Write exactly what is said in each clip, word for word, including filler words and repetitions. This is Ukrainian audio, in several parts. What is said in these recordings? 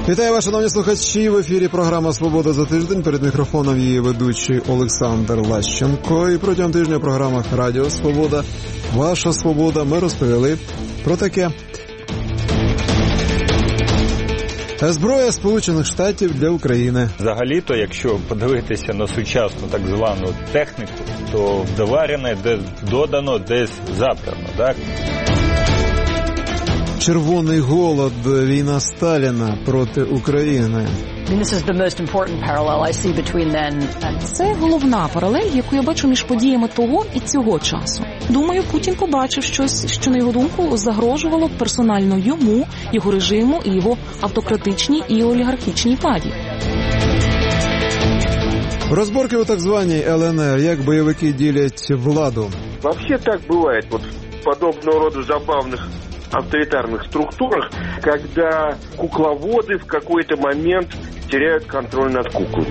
Вітаю вас, шановні слухачі. В ефірі програма «Свобода за тиждень». Перед мікрофоном її ведучий Олександр Лащенко. І протягом тижня в програмах «Радіо Свобода», «Ваша Свобода» ми розповіли про таке. Зброя Сполучених Штатів для України. Взагалі-то, якщо подивитися на сучасну так звану техніку, то доварене десь додано, десь заправно, так? Червоний голод, війна Сталіна проти України. Це головна паралель, яку я бачу між подіями того і цього часу. Думаю, Путін побачив щось, що, на його думку, загрожувало персонально йому, його режиму і його автократичній і олігархічній владі. Розборки у так званій ел ен ер, як бойовики ділять владу. Вообще так бывает вот в подобного рода забавных авторитарных структурах, когда кукловоды в какой-то момент теряют контроль над куклами.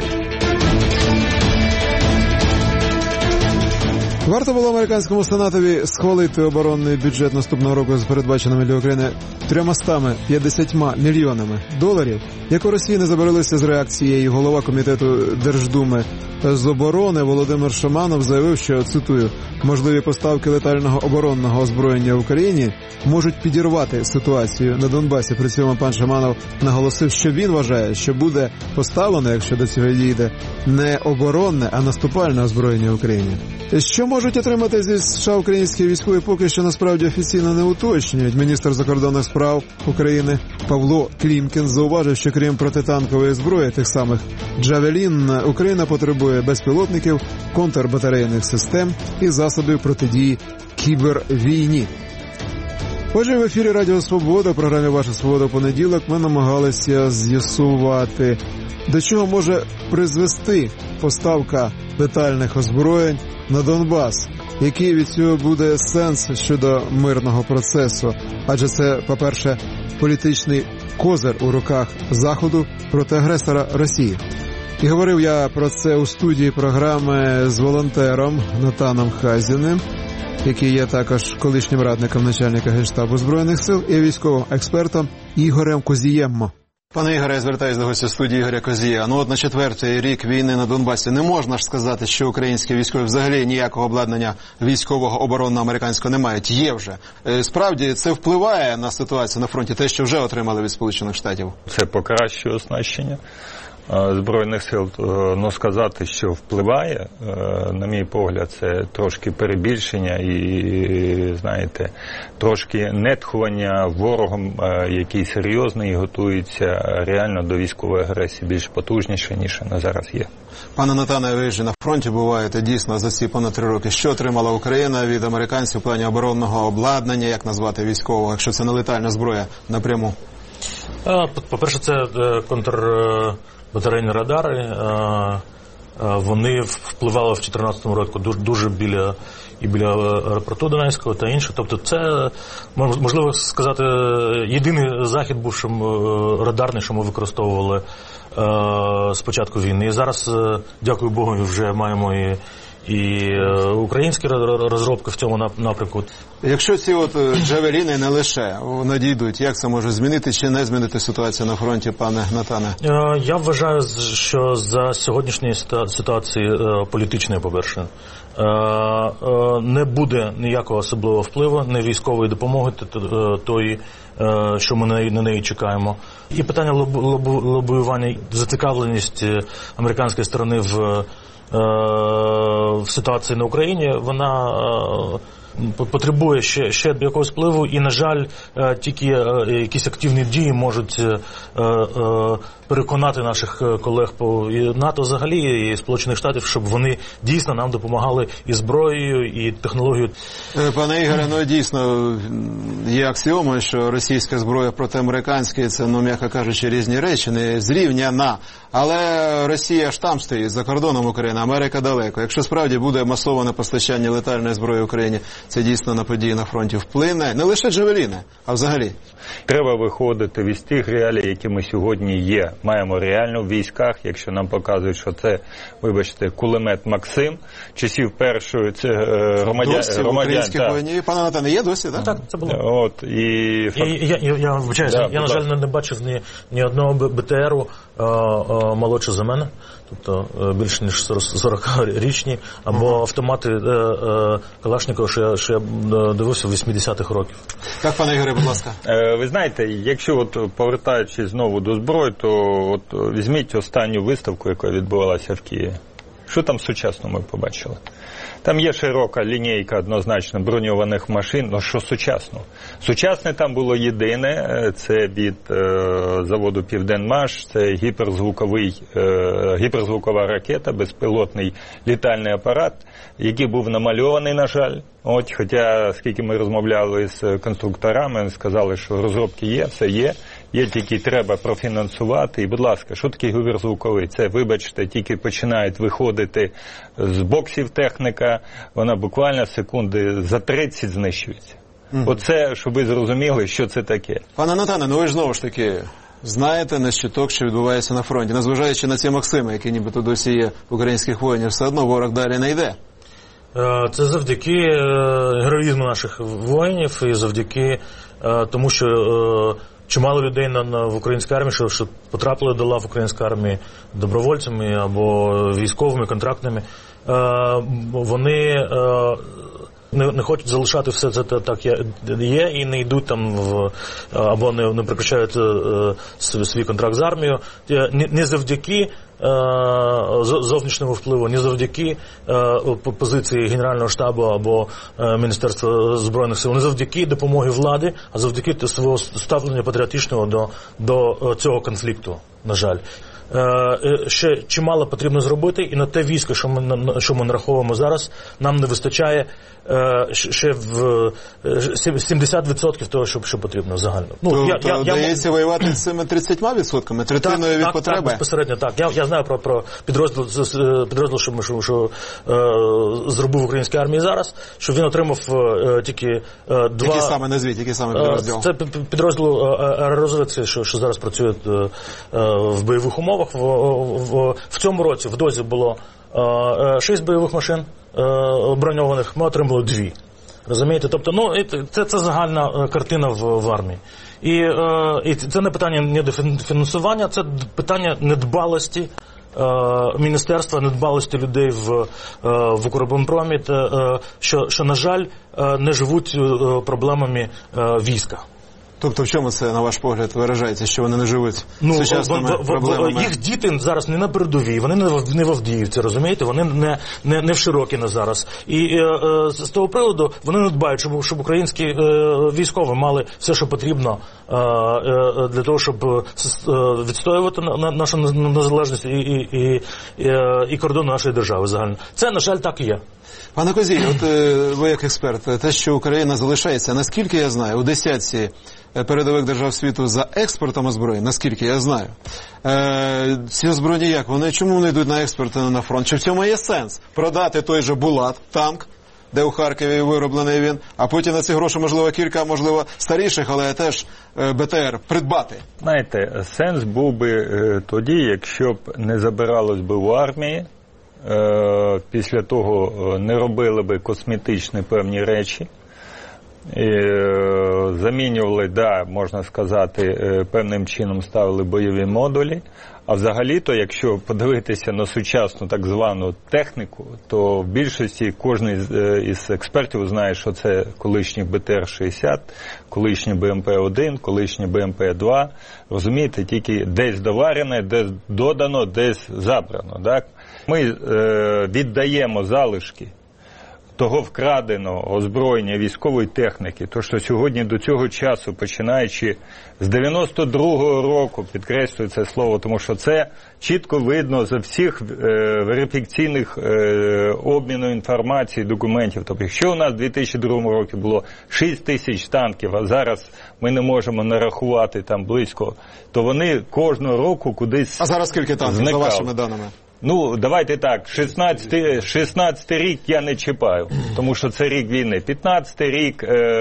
Варто було американському сенатові схвалити оборонний бюджет наступного року з передбаченими для України триста п'ятдесят мільйонами доларів, як у Росії не забарилися з реакцією. Голова комітету Держдуми з оборони Володимир Шаманов заявив, що, цитую, можливі поставки летального оборонного озброєння в Україні можуть підірвати ситуацію на Донбасі. При цьому пан Шаманов наголосив, що він вважає, що буде поставлено, якщо до цього дійде, не оборонне, а наступальне озброєння в Україні. Що можуть отримати зі США українські військові, поки що насправді офіційно не уточнюють. Міністр закордонних справ України Павло Клімкін зауважив, що крім протитанкової зброї, тих самих «Джавелін», Україна потребує безпілотників, контрбатарейних систем і засобів протидії кібервійні. Отже, в ефірі Радіо Свобода, в програмі «Ваша Свобода» понеділок, ми намагалися з'ясувати, до чого може призвести поставка летальних озброєнь на Донбас. Який від цього буде сенс щодо мирного процесу? Адже це, по-перше, політичний козир у руках Заходу проти агресора Росії. І говорив я про це у студії програми з волонтером Натаном Хазіним, який є також колишнім радником начальника Генштабу Збройних сил, і військовим експертом Ігорем Козієм. Пане Ігоре, я звертаюся до гостя студії Ігоря Козія. Ну от на четвертий рік війни на Донбасі не можна ж сказати, що українські військові взагалі ніякого обладнання військового оборонного американського не мають. Є вже. Справді це впливає на ситуацію на фронті, те, що вже отримали від Сполучених Штатів? Це покращує оснащення Збройних сил, ну сказати, що впливає, на мій погляд, це трошки перебільшення і, знаєте, трошки нетхування ворогом, який серйозний і готується реально до військової агресії більш потужніше, ніж вона зараз є. Пане Натане, ви ж на фронті буваєте дійсно за ці понад три роки. Що отримала Україна від американців в плані оборонного обладнання, як назвати військового, якщо це не летальна зброя напряму? По-перше, це контр... батарейні радари, вони впливали в чотирнадцятому році дуже біля і біля аеропорту Донецького та інше. Тобто це, можливо сказати, єдиний захід був, що радарний, що ми використовували з початку війни. І зараз, дякую Богу, вже маємо і і українські розробки в цьому напрямку. Якщо ці от джавеліни не лише надійдуть, як це може змінити чи не змінити ситуацію на фронті, пане Натане? Я вважаю, що за сьогоднішньої ситуації політичної, по-перше, не буде ніякого особливого впливу, не військової допомоги тої, що ми на неї чекаємо. І питання лобіювання, зацікавленість американської сторони в в ситуації на Україні, вона потребує ще, ще якогось впливу, і, на жаль, тільки якісь активні дії можуть переконати наших колег по НАТО взагалі і Сполучених Штатів, щоб вони дійсно нам допомагали і зброєю, і технологією. Пане Ігоре, ну дійсно є аксіома, що російська зброя проти американської – це, ну, м'яко кажучи, різні речі, не зрівняна. Але Росія ж там стоїть, за кордоном України, Америка далеко. Якщо справді буде масоване постачання летальної зброї Україні, це дійсно на події на фронті вплине? Не лише джавеліни, а взагалі. Треба виходити з тих реалій, які ми сьогодні є. Маємо реально в військах, якщо нам показують, що це, вибачте, кулемет «Максим», часів першої, це громадян... Досі в українській війні. Пане Натане, є досі, так? Так, це було. От, і... Я, я, я, я, вибачаюся, Да, я, на жаль, не, не бачив ні, ні одного БТРу а, а, молодше за мене, тобто більше ніж сорокарічні, або uh-huh. автомати а, а, Калашникова, що я, що я дивився вісімдесятих років. Так, пане Ігоре, будь ласка. Ви знаєте, якщо от повертаючись знову до зброї, то от візьміть останню виставку, яка відбувалася в Києві. Що там сучасно ми побачили? Там є широка лінійка однозначно броньованих машин, але що сучасно? Сучасне там було єдине, це від е, заводу «Південмаш», це гіперзвуковий, е, гіперзвукова ракета, безпілотний літальний апарат, який був намальований, на жаль. От, хоча, скільки ми розмовляли з конструкторами, вони сказали, що розробки є, все є, є тільки треба профінансувати. І, будь ласка, що таке гіперзвуковий? Це, вибачте, тільки починають виходити з боксів техніка, вона буквально секунди за тридцять знищується. Угу. Оце, щоб ви зрозуміли, що це таке. Пане Натане, ну ви ж знову ж таки знаєте на щиток, що відбувається на фронті. Незважаючи на ці Максими, які нібито досі є в українських воїнів, все одно ворог далі не йде. Це завдяки героїзму наших воїнів і завдяки тому, що чимало людей на, на, в українській армії, що, що потрапили до лав української армії добровольцями або військовими, контрактними, вони не, не хочуть залишати все це так, як є, і не йдуть там в, або не, не прекращають свій контракт з армією. Не, не завдяки зовнішньому впливу, не завдяки позиції Генерального штабу або Міністерства Збройних сил, не завдяки допомоги влади, а завдяки свого ставлення патріотичного до, до цього конфлікту, на жаль. Ще чимало потрібно зробити, і на те військо, що ми, що ми нараховуємо зараз, нам не вистачає ще в сімдесят відсотків того, що, що потрібно загально. Ну, то, я, то я, вдається я... воювати з цими тридцятьма відсотками, третиною так, від так, потреби? Так, безпосередньо, так. Я, я знаю про, про підрозділ, підрозділ що, що, що е, зробив в українській армії зараз, що він отримав е, тільки е, два... Які саме назвіть, які саме підрозділ? Це підрозділ аеророзвідки, що, що зараз працює е, е, в бойових умовах. В, в, в цьому році в дозі було е, шість бойових машин е, броньованих, ми отримали дві. Розумієте? Тобто, ну, це, це загальна картина в, в армії. І, е, і це не питання недофінансування, це питання недбалості е, міністерства, недбалості людей в, е, в Укроборонпромі, е, що, що, на жаль, е, не живуть е, проблемами е, війська. Тобто в чому це, на ваш погляд, виражається, що вони не живуть ну, сучасними в, в, проблемами? Їх діти зараз не на передовій, вони не в, не в Авдіївці, розумієте? Вони не, не, не в Широкіно зараз. І е, е, з того приводу вони не дбають, щоб, щоб українські е, військові мали все, що потрібно е, е, для того, щоб е, відстоювати на, на, нашу незалежність і, і, і, і, і кордон нашої держави загально. Це, на жаль, так і є. Пане Козій, от ви як експерт, те, що Україна залишається, наскільки я знаю, у десятці передових держав світу за експортом озброєнь, наскільки я знаю, е, ці озброєння як? Вони чому вони йдуть на експорт, на фронт? Чи в цьому є сенс? Продати той же Булат, танк, де у Харкові вироблений він, а потім на ці гроші, можливо, кілька, можливо, старіших, але теж БТР придбати? Знаєте, сенс був би тоді, якщо б не забиралось би в армії, після того не робили би косметичні певні речі, і замінювали, да, можна сказати, певним чином ставили бойові модулі, а взагалі-то, якщо подивитися на сучасну так звану техніку, то в більшості кожен із експертів знає, що це колишній Б Т Р шістдесят, колишній Б М П один, колишній Б М П два, розумієте, тільки десь доварене, десь додано, десь забрано, так? Ми е, віддаємо залишки того вкраденого озброєння військової техніки, то що сьогодні до цього часу, починаючи з дев'яносто другого року, підкреслюю це слово, тому що це чітко видно за всіх е, верифікаційних е, обміну інформації, документів. Тобто, якщо у нас в дві тисячі другому році було шість тисяч танків, а зараз ми не можемо нарахувати там близько, то вони кожного року кудись А зараз скільки танків, зникали. за вашими даними? Ну, давайте так, шістнадцятий рік я не чіпаю, тому що це рік війни. п'ятнадцятий рік,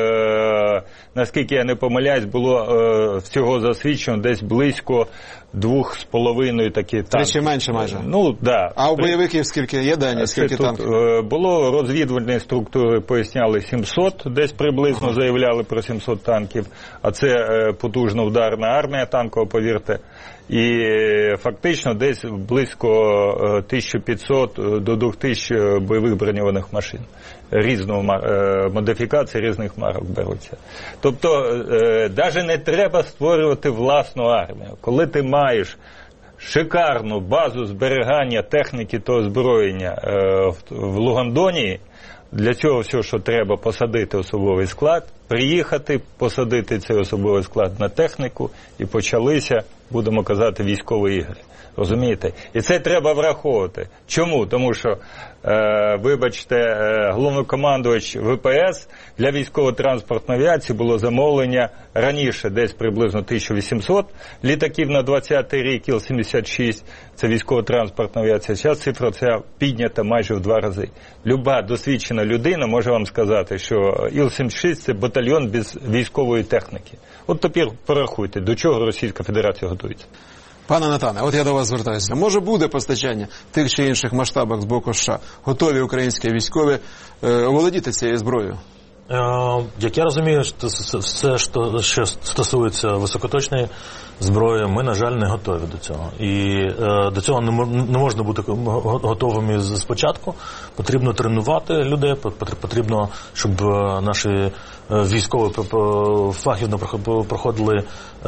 е, наскільки я не помиляюсь, було е, всього засвідчено десь близько двох з половиною такі танки. Тричі менше майже. Ну, да. А у бойовиків скільки є дані, скільки танків? Е, було розвідувальні структури, поясняли сімсот, десь приблизно заявляли про сімсот танків, а це е, потужна ударна армія танкова, повірте. І фактично десь близько тисяча п'ятсот до двох тисяч бойових броньованих машин. Різного модифікації, різних марок беруться. Тобто, навіть не треба створювати власну армію. Коли ти маєш шикарну базу зберігання техніки та озброєння в Лугандонії, для цього все, що треба, посадити особовий склад, приїхати, посадити цей особовий склад на техніку, і почалися, будемо казати, військові ігри. Розумієте? І це треба враховувати. Чому? Тому що, е, вибачте, е, головнокомандувач ве пе ес для військово-транспортної авіації було замовлення раніше, десь приблизно тисяча вісімсот літаків на двадцятий рік, іл сімдесят шість, це військово-транспортна авіація. Зараз цифра ця піднята майже в два рази. Люба досвідчена людина може вам сказати, що іл сімдесят шість – це батальйон без військової техніки. От тепер порахуйте, до чого Російська Федерація готується. Пане Натане, от я до вас звертаюся. Може буде постачання в тих чи інших масштабах з боку США? Готові українські військові е, оволодіти цією зброєю? Е, як я розумію, все, що стосується високоточної зброї, ми, на жаль, не готові до цього. І е, до цього не можна бути готовими спочатку. Потрібно тренувати людей, потрібно, щоб наші військові фахівно проходили е,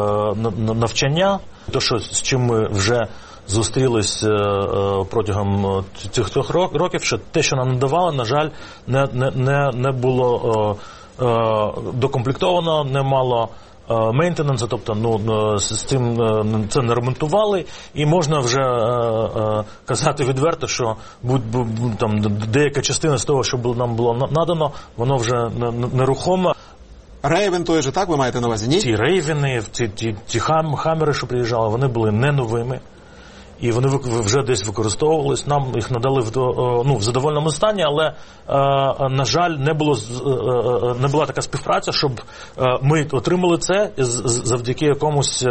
навчання. Те, що з чим ми вже зустрілись протягом цих трьох років, що те, що нам надавали, на жаль, не, не, не було е, е, докомплектовано, не мало мейнтенансу, тобто ну, з цим це не ремонтували, і можна вже е, е, казати відверто, що будь, будь, там, деяка частина з того, що нам було надано, воно вже нерухоме. Рейвен той же, так ви маєте на увазі? Ні? Ті Рейвени, ті, ті, ті хам, хамери, що приїжджали, вони були не новими. І вони вже десь використовувались. Нам їх надали в, ну, в задовольному стані, але, на жаль, не було, не була така співпраця, щоб ми отримали це завдяки якомусь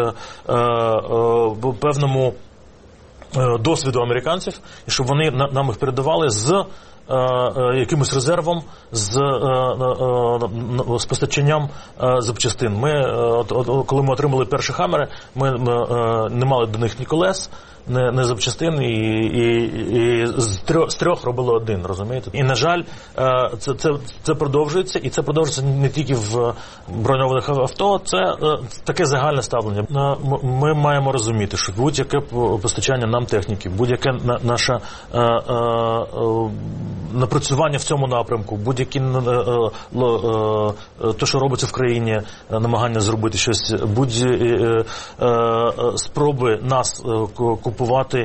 певному досвіду американців, і щоб вони нам їх передавали з якимось резервом, з, з постачанням запчастин. Ми, от, от, коли ми отримали перші хамери, ми, ми не мали до них ні колес, не, не запчастин, і, і, і з, трьох, з трьох робили один, розумієте? І, на жаль, це, це, це продовжується, і це продовжується не тільки в броньованих авто, це таке загальне ставлення. Ми маємо розуміти, що будь-яке постачання нам техніки, будь-яке наше напрацювання в цьому напрямку, будь-які те, що робиться в країні, намагання зробити щось, будь-які спроби нас купувати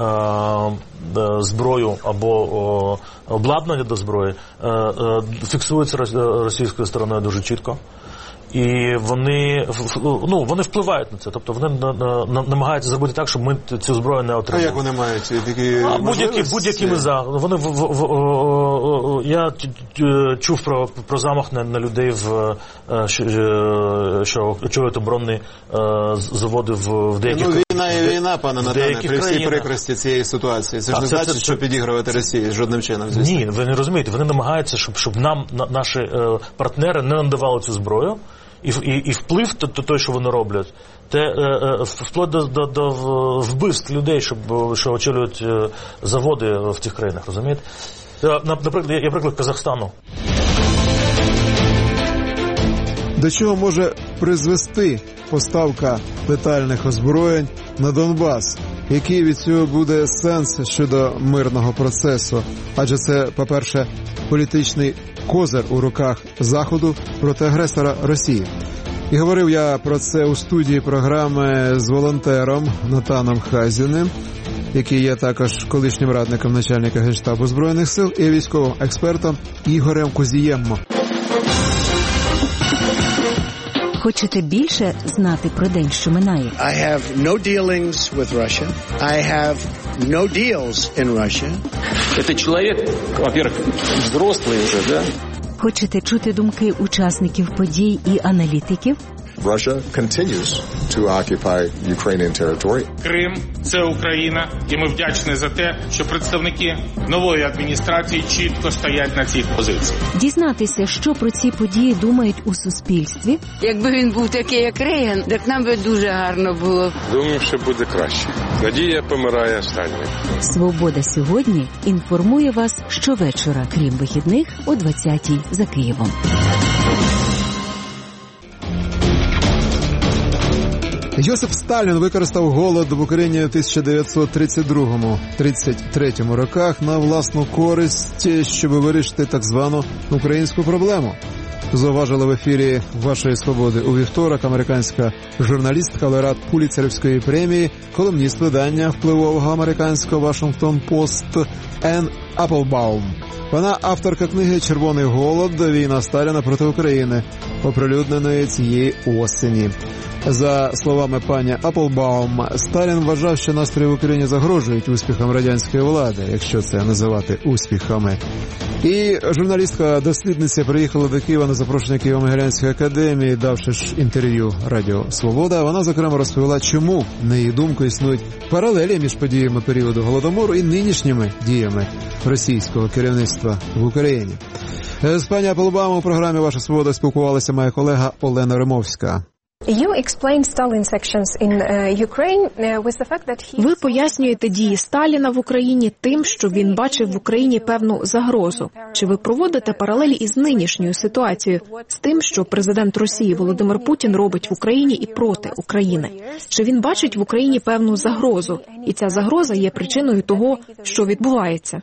зброю або обладнання до зброї фіксується російською стороною дуже чітко. І вони, ну, вони впливають на це. Тобто вони намагаються зробити так, щоб ми цю зброю не отримали. А як вони мають такі а будь-які, будь-якими за. Вони в, в, в, я чув про, про замах на, на людей, в, що, що очолюють оборонні заводи в, в деяких країнах. Ну, війна і війна, пане Натане, при всій країнах. Прикрості цієї ситуації. Це так, ж не значить, що підігрувати Росії жодним чином. Звісно. Ні, ви не розумієте. Вони намагаються, щоб, щоб нам, наші партнери не надавали цю зброю. І, і, і вплив той, що вони роблять, те е, вплоть до, до, до вбивств людей, щоб, що очолюють заводи в цих країнах, розумієте? Наприклад, я приклад Казахстану. До чого може призвести поставка летальних озброєнь на Донбас? Який від цього буде сенс щодо мирного процесу? Адже це, по-перше, політичний козир у руках Заходу проти агресора Росії. І говорив я про це у студії програми з волонтером Натаном Хазіним, який є також колишнім радником начальника Генштабу Збройних сил, і військовим експертом Ігорем Козієм. Хочете більше знати про день, що минає? I have no dealings with Russia. I have no deals in Russia. Это человек, во-первых, взрослый уже, да? Хочете чути думки учасників подій і аналітиків? Russia continues to occupy Ukrainian territory. Крим – це Україна, і ми вдячні за те, що представники нової адміністрації чітко стоять на цих позиціях. Дізнатися, що про ці події думають у суспільстві. Якби він був такий, як Рейган, так нам би дуже гарно було. Думаю, що буде краще. Надія помирає останньою. «Свобода сьогодні» інформує вас щовечора, крім вихідних, о двадцятій за Києвом. Йосип Сталін використав голод в Україні в тисяча дев'ятсот тридцять другому - тридцять третьому роках на власну користь, щоб вирішити так звану українську проблему. Зауважила в ефірі «Вашої свободи» у вівторок американська журналістка, лауреат Пулітцерівської премії, колумніст видання впливового американського «Вашингтон Пост» Енн Аплбаум. Вона авторка книги «Червоний голод. Війна Сталіна проти України», оприлюдненої цієї осені. За словами пані Аплбаум, Сталін вважав, що настрої в Україні загрожують успіхам радянської влади, якщо це називати успіхами. І журналістка-дослідниця приїхала до Києва на запрошення Києво-Могилянської академії, давши ж інтерв'ю Радіо Свобода. Вона, зокрема, розповіла, чому, на її думку, існують паралелі між подіями періоду Голодомору і нинішніми діями російського керівництва в Україні. З пані Аплбаум у програмі «Ваша свобода» спілкувалася моя колега Олена Римовська. Ви пояснюєте дії Сталіна в Україні тим, що він бачив в Україні певну загрозу. Чи ви проводите паралелі із нинішньою ситуацією, з тим, що президент Росії Володимир Путін робить в Україні і проти України? Чи він бачить в Україні певну загрозу, і ця загроза є причиною того, що відбувається?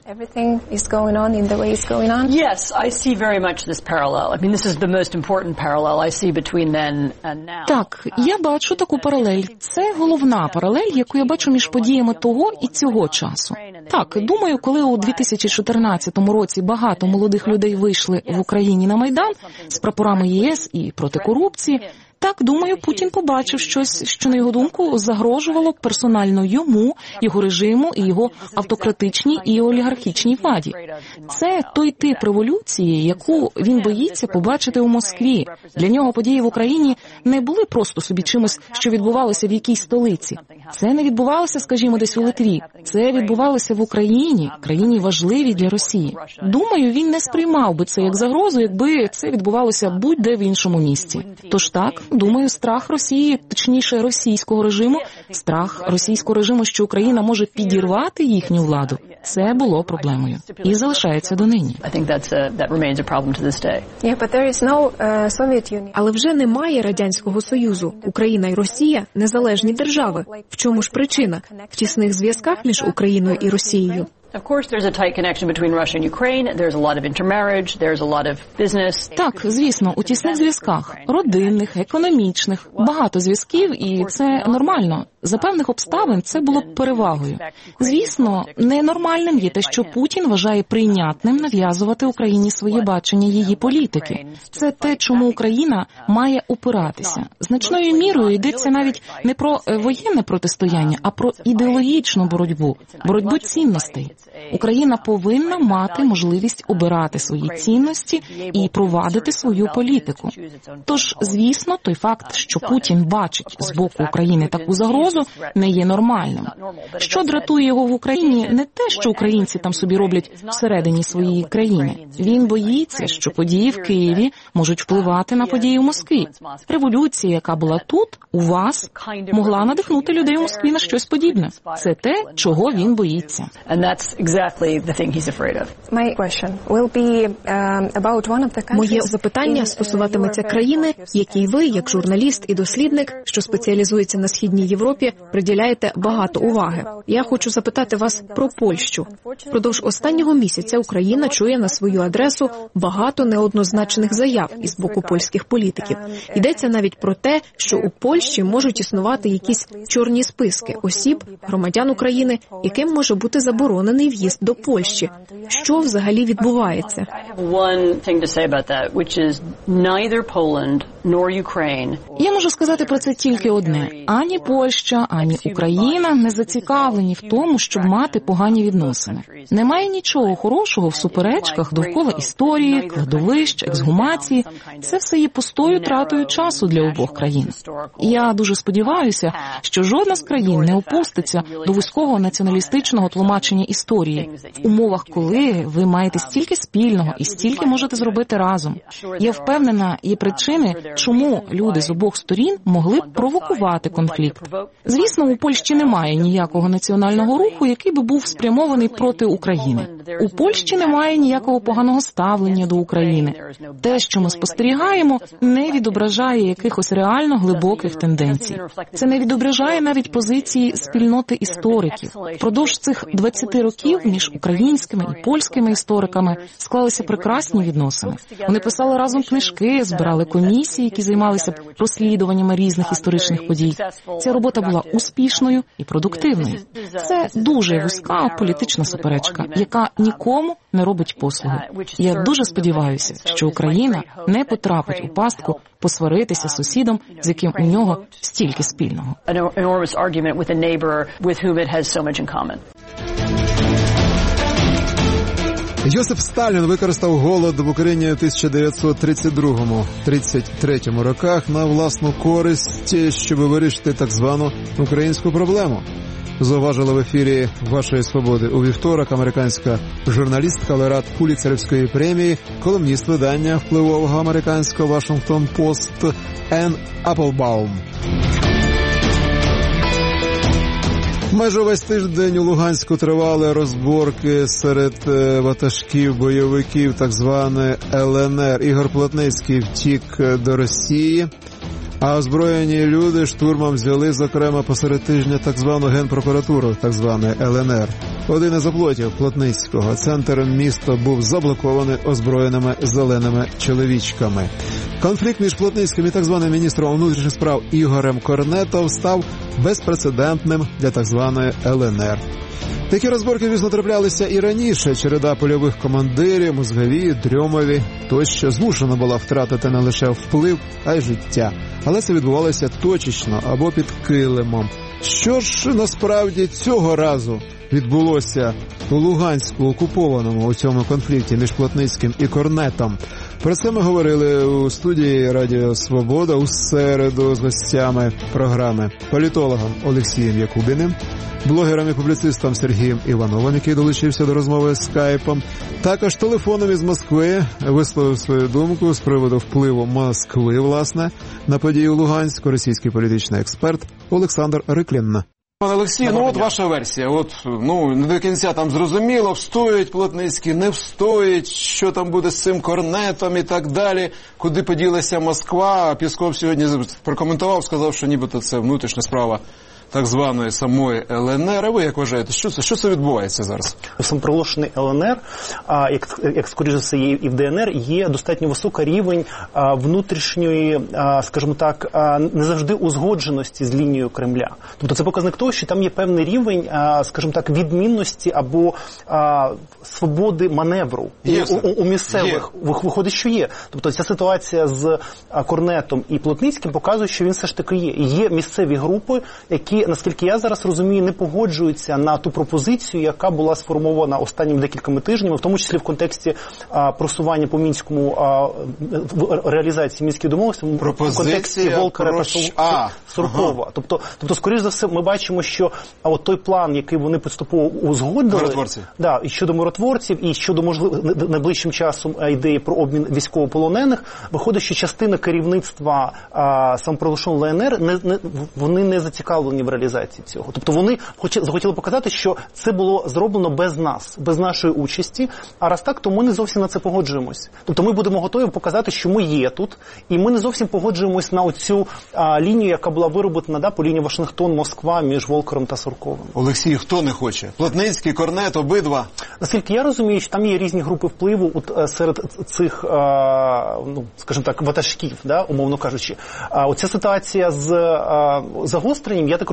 Так, я бачу таку паралель. Це головна паралель, яку я бачу між подіями того і цього часу. Так, думаю, коли у дві тисячі чотирнадцятому році багато молодих людей вийшли в Україні на Майдан з прапорами ЄС і проти корупції, так, думаю, Путін побачив щось, що, на його думку, загрожувало персонально йому, його режиму і його автократичній і олігархічній владі. Це той тип революції, яку він боїться побачити у Москві. Для нього події в Україні не були просто собі чимось, що відбувалося в якійсь столиці. Це не відбувалося, скажімо, десь у Литві. Це відбувалося в Україні, країні важливій для Росії. Думаю, він не сприймав би це як загрозу, якби це відбувалося будь-де в іншому місці. Тож так, думаю, страх Росії, точніше російського режиму, страх російського режиму, що Україна може підірвати їхню владу, це було проблемою. І залишається донині. Але вже немає Радянського Союзу. Україна і Росія – незалежні держави. В чому ж причина? В тісних зв'язках між Україною і Росією. Так, звісно, у тісних зв'язках, родинних, економічних, багато зв'язків, і це нормально. За певних обставин це було б перевагою. Звісно, ненормальним є те, що Путін вважає прийнятним нав'язувати Україні своє бачення її політики. Це те, чому Україна має опиратися. Значною мірою йдеться навіть не про воєнне протистояння, а про ідеологічну боротьбу, боротьбу цінностей. Україна повинна мати можливість обирати свої цінності і провадити свою політику. Тож, звісно, той факт, що Путін бачить з боку України таку загрозу, не є нормальним. Що дратує його в Україні, не те, що українці там собі роблять всередині своєї країни. Він боїться, що події в Києві можуть впливати на події в Москві. Революція, яка була тут, у вас, могла надихнути людей у Москві на щось подібне. Це те, чого він боїться. Моє запитання стосуватиметься країни, якій ви, як журналіст і дослідник, що спеціалізується на Східній Європі, приділяєте багато уваги. Я хочу запитати вас про Польщу. Впродовж останнього місяця Україна чує на свою адресу багато неоднозначних заяв із боку польських політиків. Йдеться навіть про те, що у Польщі можуть існувати якісь чорні списки осіб, громадян України, яким може бути заборонений в'їзд до Польщі. Що взагалі відбувається? Я можу сказати про це тільки одне. Ані Польща, Польща, ані Україна не зацікавлені в тому, щоб мати погані відносини. Немає нічого хорошого в суперечках довкола історії, кладовищ, ексгумації. Це все є пустою тратою часу для обох країн. І я дуже сподіваюся, що жодна з країн не опуститься до вузького націоналістичного тлумачення історії в умовах, коли ви маєте стільки спільного і стільки можете зробити разом. Я впевнена, є причини, чому люди з обох сторін могли б провокувати конфлікт. Звісно, у Польщі немає ніякого національного руху, який би був спрямований проти України. У Польщі немає ніякого поганого ставлення до України. Те, що ми спостерігаємо, не відображає якихось реально глибоких тенденцій. Це не відображає навіть позиції спільноти істориків. Впродовж цих двадцяти років між українськими і польськими істориками склалися прекрасні відносини. Вони писали разом книжки, збирали комісії, які займалися розслідуваннями різних історичних подій. Ця робота була успішною і продуктивною. Це дуже вузька політична суперечка, яка нікому не робить послуги. Я дуже сподіваюся, що Україна не потрапить у пастку посваритися з сусідом, з яким у нього стільки спільного. Йосип Сталін використав голод в Україні в тисяча дев'ятсот тридцять другому - тридцять третьому роках на власну користь, щоб вирішити так звану українську проблему. Зауважила в ефірі «Вашої свободи» у вівторок американська журналістка, лауреат Пулітцерівської премії, колумніст видання впливового американського «Вашингтон Пост» Енн Апплбаум. Майже весь тиждень у Луганську тривали розборки серед ватажків бойовиків так званої Л Н Р. Ігор Плотницький втік до Росії, а озброєні люди штурмом взяли, зокрема, посеред тижня так звану Генпрокуратуру так званої Л Н Р. Один із оплотів Плотницького. Центр міста був заблокований озброєними зеленими чоловічками. Конфлікт між Плотницьким і так званим міністром внутрішніх справ Ігорем Корнетом став безпрецедентним для так званої Л Н Р. Такі розборки, звісно, траплялися і раніше. Череда польових командирів, Мозгові, Дрьомові тощо змушена була втратити не лише вплив, а й життя. Але це відбувалося точечно або під килимом. Що ж насправді цього разу відбулося у Луганську окупованому у цьому конфлікті між Плотницьким і Корнетом? Про це ми говорили у студії Радіо Свобода у середу з гостями програми: політологом Олексієм Якубіним, блогером і публіцистом Сергієм Івановим, який долучився до розмови з скайпом. Також телефоном із Москви висловив свою думку з приводу впливу Москви, власне, на події у Луганську російський політичний експерт Олександр Риклін. Пане Олексій, ну от ваша версія. От, ну, не до кінця там зрозуміло, встоїть Плотницький, не встоїть, що там буде з цим Корнетом і так далі, куди поділася Москва. Пісков сьогодні прокоментував, сказав, що нібито це внутрішня справа так званої самої Л Н Р. А ви як вважаєте, що це, що це відбувається зараз? Самопроголошений Л Н Р, а, як, як скоріше за все є і в Д Н Р, є достатньо високий рівень а, внутрішньої, а, скажімо так, а, не завжди узгодженості з лінією Кремля. Тобто це показник того, що там є певний рівень, а, скажімо так, відмінності або а, свободи маневру є, у, у, у місцевих. Є. Виходить, що є. Тобто ця ситуація з а, Корнетом і Плотницьким показує, що він все ж таки є. І є місцеві групи, які, наскільки я зараз розумію, не погоджуються на ту пропозицію, яка була сформована останніми декількома тижнями, в тому числі в контексті а, просування по Мінському, а, в реалізації Мінських домовленостей, в контексті Волкера про... та Суркова. Ага. Тобто, тобто, скоріш за все, ми бачимо, що а от той план, який вони поступово узгодили, да, і щодо миротворців, і щодо, можливо, найближчим часом ідеї про обмін військовополонених, виходить, що частина керівництва самопроголошеного Л Н Р, не, не, вони не зацікавлені в реалізації цього. Тобто вони захотіли показати, що це було зроблено без нас, без нашої участі, а раз так, то ми не зовсім на це погоджуємось. Тобто ми будемо готові показати, що ми є тут, і ми не зовсім погоджуємось на оцю а, лінію, яка була вироблена да, по лінії Вашингтон-Москва між Волкером та Сурковим. Олексій, хто не хоче? Плотницький, Корнет, обидва? Наскільки я розумію, що там є різні групи впливу от, серед цих, а, ну, скажімо так, ватажків, да, умовно кажучи. А, оця ситуація з а, загостренням, я так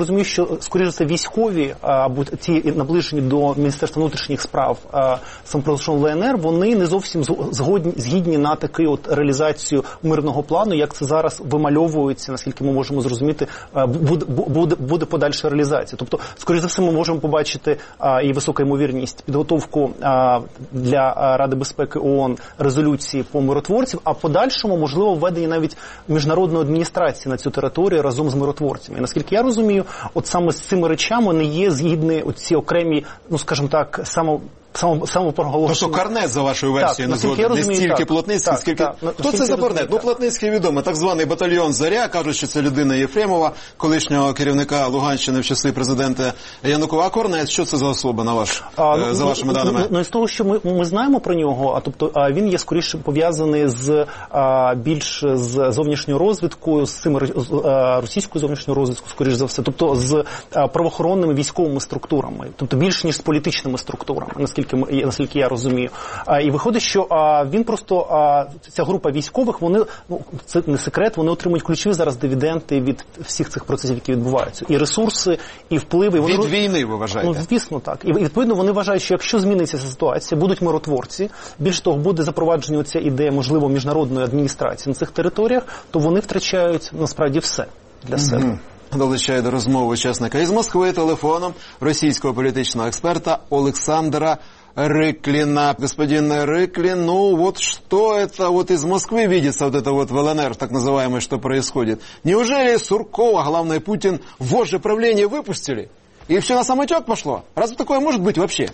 розумію, що, скоріше за все, військові або ті наближені до Міністерства внутрішніх справ самопроголошеного Л Н Р, вони не зовсім згодні, згідні на таку от реалізацію мирного плану, як це зараз вимальовується, наскільки ми можемо зрозуміти, буде, буде, буде подальша реалізація. Тобто, скоріше за все, ми можемо побачити а, і висока ймовірність підготовку а, для Ради безпеки ООН резолюції по миротворців, а подальшому, можливо, введення навіть міжнародної адміністрації на цю територію разом з миротворцями. І наскільки я розумію, от саме з цими речами не є згідні оці окремі, ну, скажімо так, само Само, самопроголошення. Тобто Корнет, за вашою версією, не згоден. Не стільки Плотницький, скільки... Так, Хто це за Корнет? Ну, Плотницький відомий. Так званий батальйон «Заря», кажуть, що це людина Єфремова, колишнього керівника Луганщини в часи президента Януковича. А Корнет, що це за особа, на ваш, а, ну, за вашими даними? Ну, ну, з того, що ми, ми знаємо про нього, а тобто а, він є скоріше пов'язаний з а, більш з зовнішньою розвідкою, з цим а, російською зовнішньою розвідкою, скоріш за все, тобто з а, правоохоронними військовими структурами, тобто більш ніж з політичними структурами, наскільки наскільки я розумію. А, і виходить, що а, він просто, а, ця група військових, вони, ну, це не секрет, вони отримують ключові зараз дивіденди від всіх цих процесів, які відбуваються. І ресурси, і впливи. Від вони, війни, ви вважаєте? Ну, звісно, так. І, відповідно, вони вважають, що якщо зміниться ця ситуація, будуть миротворці, більш того, буде запровадження оця ідея, можливо, міжнародної адміністрації на цих територіях, то вони втрачають, насправді, все для себе. Mm-hmm. Долучає до розмови учасника із Москви телефоном російського політичного експерта Олександра Рыклина. Господин Рыклин, ну вот что это вот из Москвы видится, вот это вот в Л Н Р, так называемое, что происходит? Неужели Суркова, главное Путин, вожжи правления выпустили? И все на самотек пошло? Разве такое может быть вообще?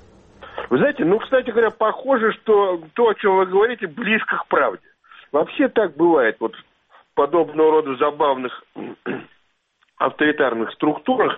Вы знаете, ну, кстати говоря, похоже, что то, о чем вы говорите, близко к правде. Вообще так бывает вот в подобного рода забавных авторитарных структурах,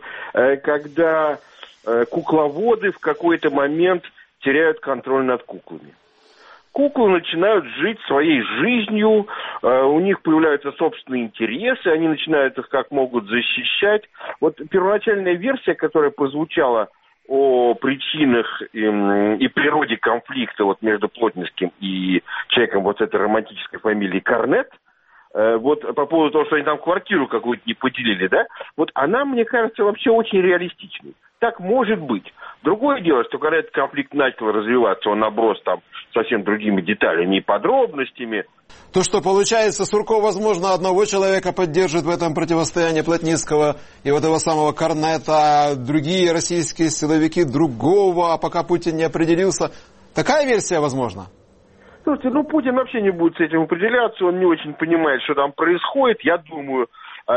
когда кукловоды в какой-то момент теряют контроль над куклами. Куклы начинают жить своей жизнью, у них появляются собственные интересы, они начинают их как могут защищать. Вот первоначальная версия, которая прозвучала о причинах и, и природе конфликта вот между Плотницким и человеком вот этой романтической фамилии Корнет, вот по поводу того, что они там квартиру какую-то не поделили, да, вот она, мне кажется, вообще очень реалистичной. Так может быть. Другое дело, что когда этот конфликт начал развиваться, он оброс там совсем другими деталями и подробностями. То, что получается, Сурков, возможно, одного человека поддержит в этом противостоянии Плотницкого и вот этого самого Корнета, а другие российские силовики другого, а пока Путин не определился. Такая версия возможна? Слушайте, ну Путин вообще не будет с этим определяться, он не очень понимает, что там происходит, я думаю.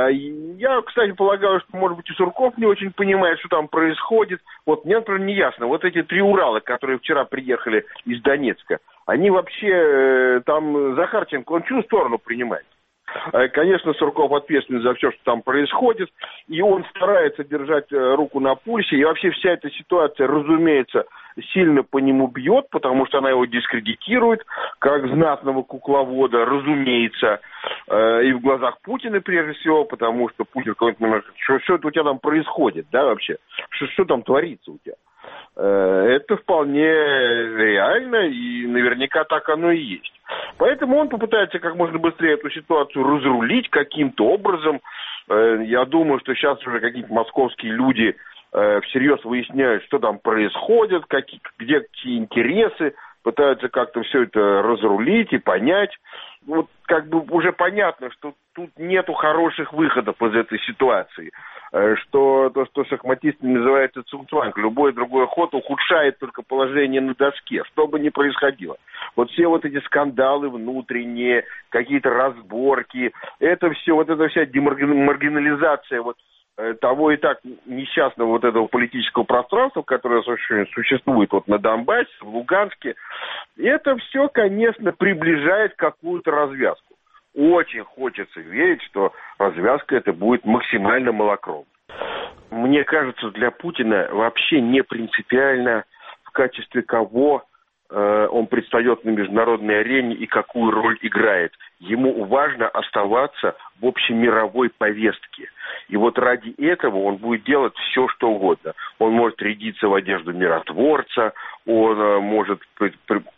Я, кстати, полагаю, что, может быть, и Сурков не очень понимает, что там происходит. Вот мне, например, не ясно. Вот эти три Урала, которые вчера приехали из Донецка, они вообще, там, Захарченко, он чью сторону принимает? Конечно, Сурков ответственен за все, что там происходит, и он старается держать руку на пульсе, и вообще вся эта ситуация, разумеется, сильно по нему бьет, потому что она его дискредитирует, как знатного кукловода, разумеется, э, и в глазах Путина прежде всего, потому что Путин в какой-то момент, что, что это у тебя там происходит, да, вообще, что, что там творится у тебя. Э, это вполне реально, и наверняка так оно и есть. Поэтому он попытается как можно быстрее эту ситуацию разрулить каким-то образом. Э, я думаю, что сейчас уже какие-то московские люди всерьез выясняют, что там происходит, какие, где какие интересы, пытаются как-то все это разрулить и понять. Вот как бы уже понятно, что тут нету хороших выходов из этой ситуации. Что то, что шахматистами называется цуцванг, любой другой ход ухудшает только положение на доске, что бы ни происходило. Вот все вот эти скандалы внутренние, какие-то разборки, это все, вот эта вся демаргинализация вот того и так несчастного вот этого политического пространства, которое существует вот на Донбассе, в Луганске, это все, конечно, приближает какую-то развязку. Очень хочется верить, что развязка эта будет максимально малокровной. Мне кажется, для Путина вообще не принципиально, в качестве кого э, он предстает на международной арене и какую роль играет. Ему важно оставаться в общемировой повестке. И вот ради этого он будет делать все, что угодно. Он может рядиться в одежду миротворца, он может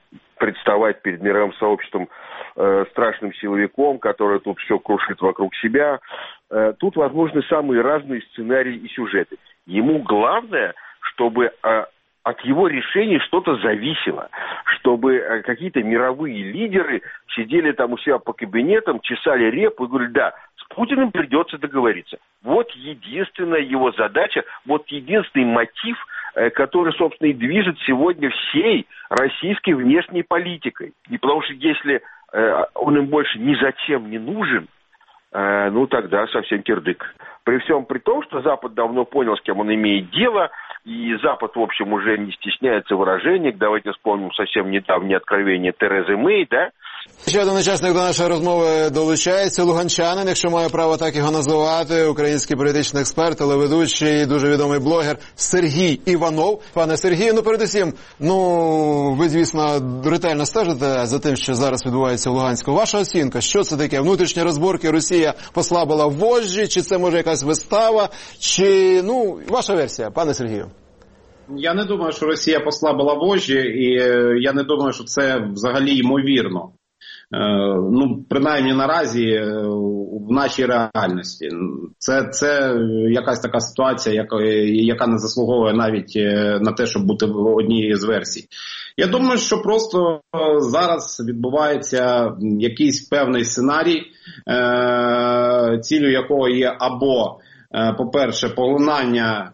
представать перед мировым сообществом э, страшным силовиком, который тут все крушит вокруг себя. Э, тут возможны самые разные сценарии и сюжеты. Ему главное, чтобы э, от его решений что-то зависело, чтобы э, какие-то мировые лидеры сидели там у себя по кабинетам, чесали репу и говорили: да, с Путиным придется договориться. Вот единственная его задача, вот единственный мотив, э, который, собственно, и движет сегодня всей российской внешней политикой. И потому что если э, он им больше ни зачем не нужен, э, ну тогда совсем кирдык. При всем при том, что Запад давно понял, с кем он имеет дело, и Запад, в общем, уже не стесняется в выражениях. Давайте вспомним совсем недавнее откровение Терезы Мей, да? Ще один учасник до нашої розмови долучається, луганчанин, якщо маю право так його називати, український політичний експерт, телеведучий, дуже відомий блогер Сергій Іванов. Пане Сергію, ну передусім, ну ви, звісно, ретельно стежите за тим, що зараз відбувається в Луганську. Ваша оцінка, що це таке? Внутрішні розборки, Росія послабила вожжі, чи це може якась вистава, чи, ну, ваша версія, пане Сергію? Я не думаю, що Росія послабила вожжі, і я не думаю, що це взагалі ймовірно. Ну, принаймні наразі в нашій реальності. Це, це якась така ситуація, яка, яка не заслуговує навіть на те, щоб бути в одній з версій. Я думаю, що просто зараз відбувається якийсь певний сценарій, ціллю якого є або, по-перше, поглинання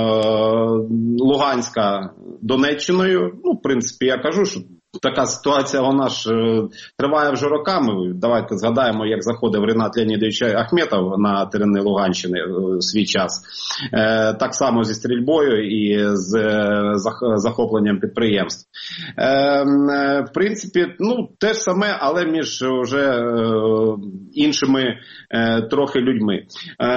Луганська Донеччиною. Ну, в принципі, я кажу, що така ситуація, вона ж е, триває вже роками. Давайте згадаємо, як заходив Ренат Леонідович Ахметов на терени Луганщини в свій час. Е, так само зі стрільбою і з е, захопленням підприємств. Е, е, в принципі, ну, те ж саме, але між вже е, іншими е, трохи людьми. Е,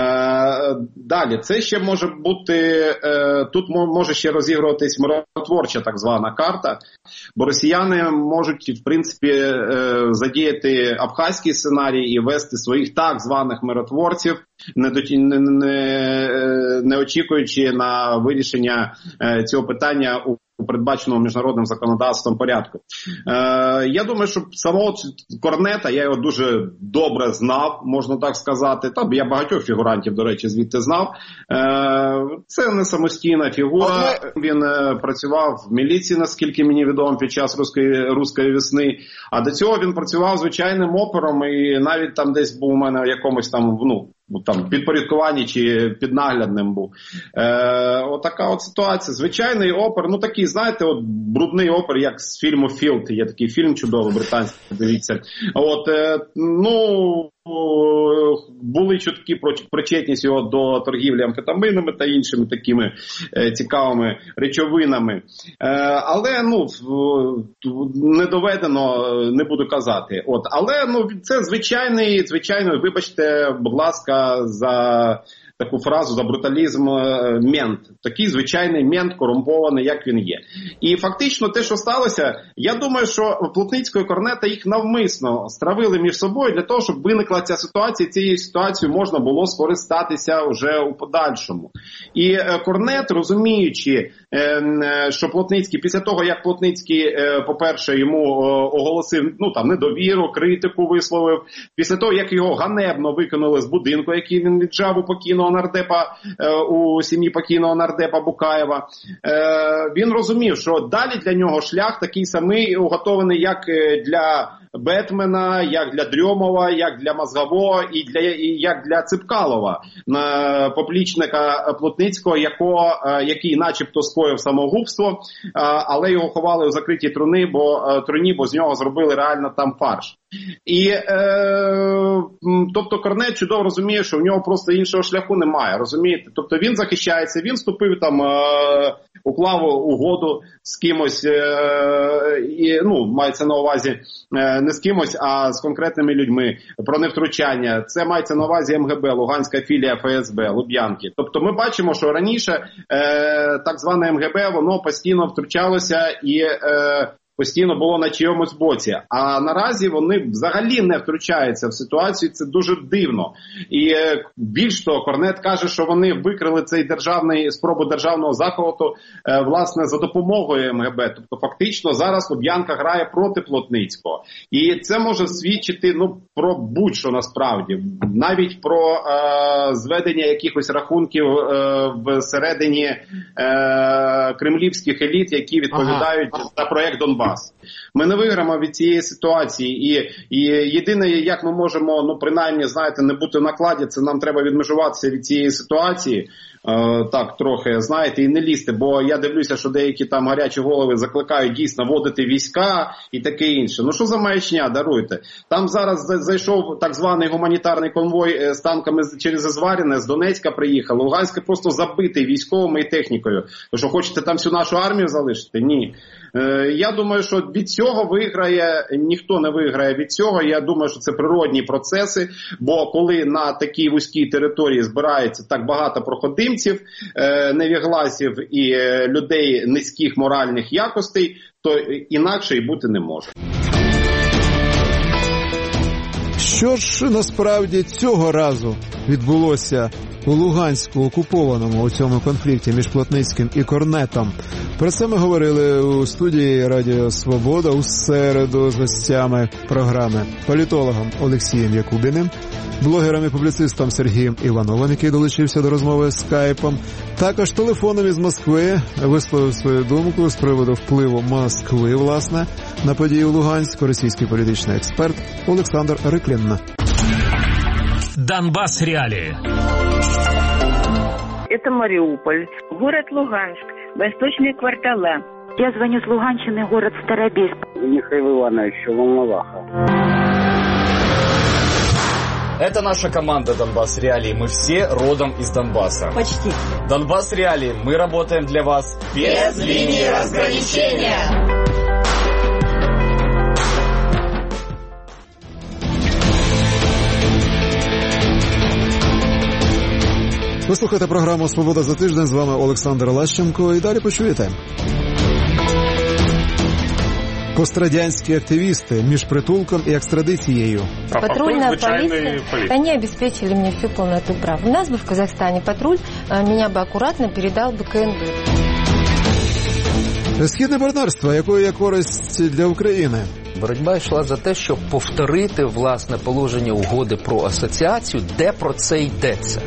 далі, це ще може бути, е, тут може ще розігруватись миротворча так звана карта, бо росіяни можуть, в принципі, задіяти абхазький сценарій і вести своїх так званих миротворців, не, не, не, не очікуючи на вирішення цього питання у у передбаченому міжнародним законодавством порядку. Е, я думаю, що самого Корнета, я його дуже добре знав, можна так сказати. Там я багатьох фігурантів, до речі, звідти знав. Е, це не самостійна фігура. Він е, працював в міліції, наскільки мені відомо, під час руської, руської весни. А до цього він працював звичайним опером і навіть там десь був у мене в якомусь там, ну, там підпорядкуванні чи піднаглядним був. Е, отака от ситуація. Звичайний опер, ну такий, знаєте, от брудний опер, як з фільму «Філд». Є такий фільм чудовий, британський, дивіться. От, е, ну, були чутки про причетність його до торгівлі амфетаминами та іншими такими е, цікавими речовинами. Е, але, ну, не доведено, не буду казати. От, але, ну, це звичайний, звичайно, вибачте, будь ласка, за таку фразу, за бруталізм, мент. Такий звичайний мент, корумпований, як він є. І фактично те, що сталося, я думаю, що Плотницького і Корнета їх навмисно стравили між собою для того, щоб виникла ця ситуація, і цією ситуацією можна було скористатися вже у подальшому. І Корнет, розуміючи, що Плотницький, після того, як Плотницький, по-перше, йому оголосив, ну, там, недовіру, критику висловив, після того, як його ганебно викинули з будинку, який він віджав у покійного нардепа, у сім'ї покійного нардепа Букаєва, він розумів, що далі для нього шлях такий самий уготований, як для Бетмена, як для Дрьомова, як для Мозгового і для, і як для Ципкалова, поплічника Плотницького, якого, який начебто скоїв самогубство, але його ховали у закритій труні, бо, труні, бо з нього зробили реально там фарш. І, е, тобто, Корнет чудово розуміє, що в нього просто іншого шляху немає, розумієте? Тобто він захищається, він вступив там, е, уклав угоду з кимось, е, і, ну, мається на увазі е, не з кимось, а з конкретними людьми, про невтручання. Це мається на увазі ем ге бе, Луганська філія еф ес бе, Луб'янки. Тобто ми бачимо, що раніше е, так зване ем ге бе, воно постійно втручалося і е, постійно було на чийомусь боці. А наразі вони взагалі не втручаються в ситуацію, це дуже дивно. І більш того, Корнет каже, що вони викрили цей державний, спробу державного захвату, власне, за допомогою ем ге бе. Тобто, фактично, зараз Луб'янка грає проти Плотницького. І це може свідчити, ну, про будь-що насправді. Навіть про е, зведення якихось рахунків е, всередині е, кремлівських еліт, які відповідають ага. за проєкт Донбас. Ми не виграємо від цієї ситуації. І, і єдине, як ми можемо, ну, принаймні, знаєте, не бути в накладі, це нам треба відмежуватися від цієї ситуації. Е, так, трохи, знаєте, і не лізти, бо я дивлюся, що деякі там гарячі голови закликають дійсно вводити війська і таке інше. Ну, що за маячня, даруйте. Там зараз зайшов так званий гуманітарний конвой з танками через Зваріне, з Донецька приїхав. Луганськ просто забитий військовими і технікою. Ви що, хочете там всю нашу армію залишити? Ні. Е, я думаю, що від цього виграє, ніхто не виграє від цього. Я думаю, що це природні процеси, бо коли на такій вузькій території збирається так багато проходимців, е, невігласів і е, людей низьких моральних якостей, то інакше й бути не може. Що ж насправді цього разу відбулося у Луганську окупованому у цьому конфлікті між Плотницьким і Корнетом? Про це ми говорили у студії Радіо Свобода у середу з гостями програми, політологом Олексієм Якубіним, блогером і публіцистом Сергієм Івановим, який долучився до розмови скайпом. Також телефоном із Москви висловив свою думку з приводу впливу Москви, власне, на події у Луганську російський політичний експерт Олександр Риклін. Донбасс реалии. Это Мариуполь, город Луганск, восточные квартала. Я звоню с Луганщины, город Старобельск. Михаил Иванович, Волноваха. Это наша команда «Донбасс Реалии». Мы все родом из Донбасса. Почти. «Донбасс Реалии». Мы работаем для вас без линии разграничения. Ви слухаєте програму «Свобода за тиждень». З вами Олександр Лащенко. І далі почуєте. Пострадянські активісти між притулком і екстрадицією. Патрульная полиция, они обеспечили мне всю полноту прав. У нас бы в Казахстане патруль меня бы аккуратно передал бы ка ен бе. Східне партнерство, якою є користь для України? Боротьба йшла за те, щоб повторити, власне, положення угоди про асоціацію, де про це йдеться.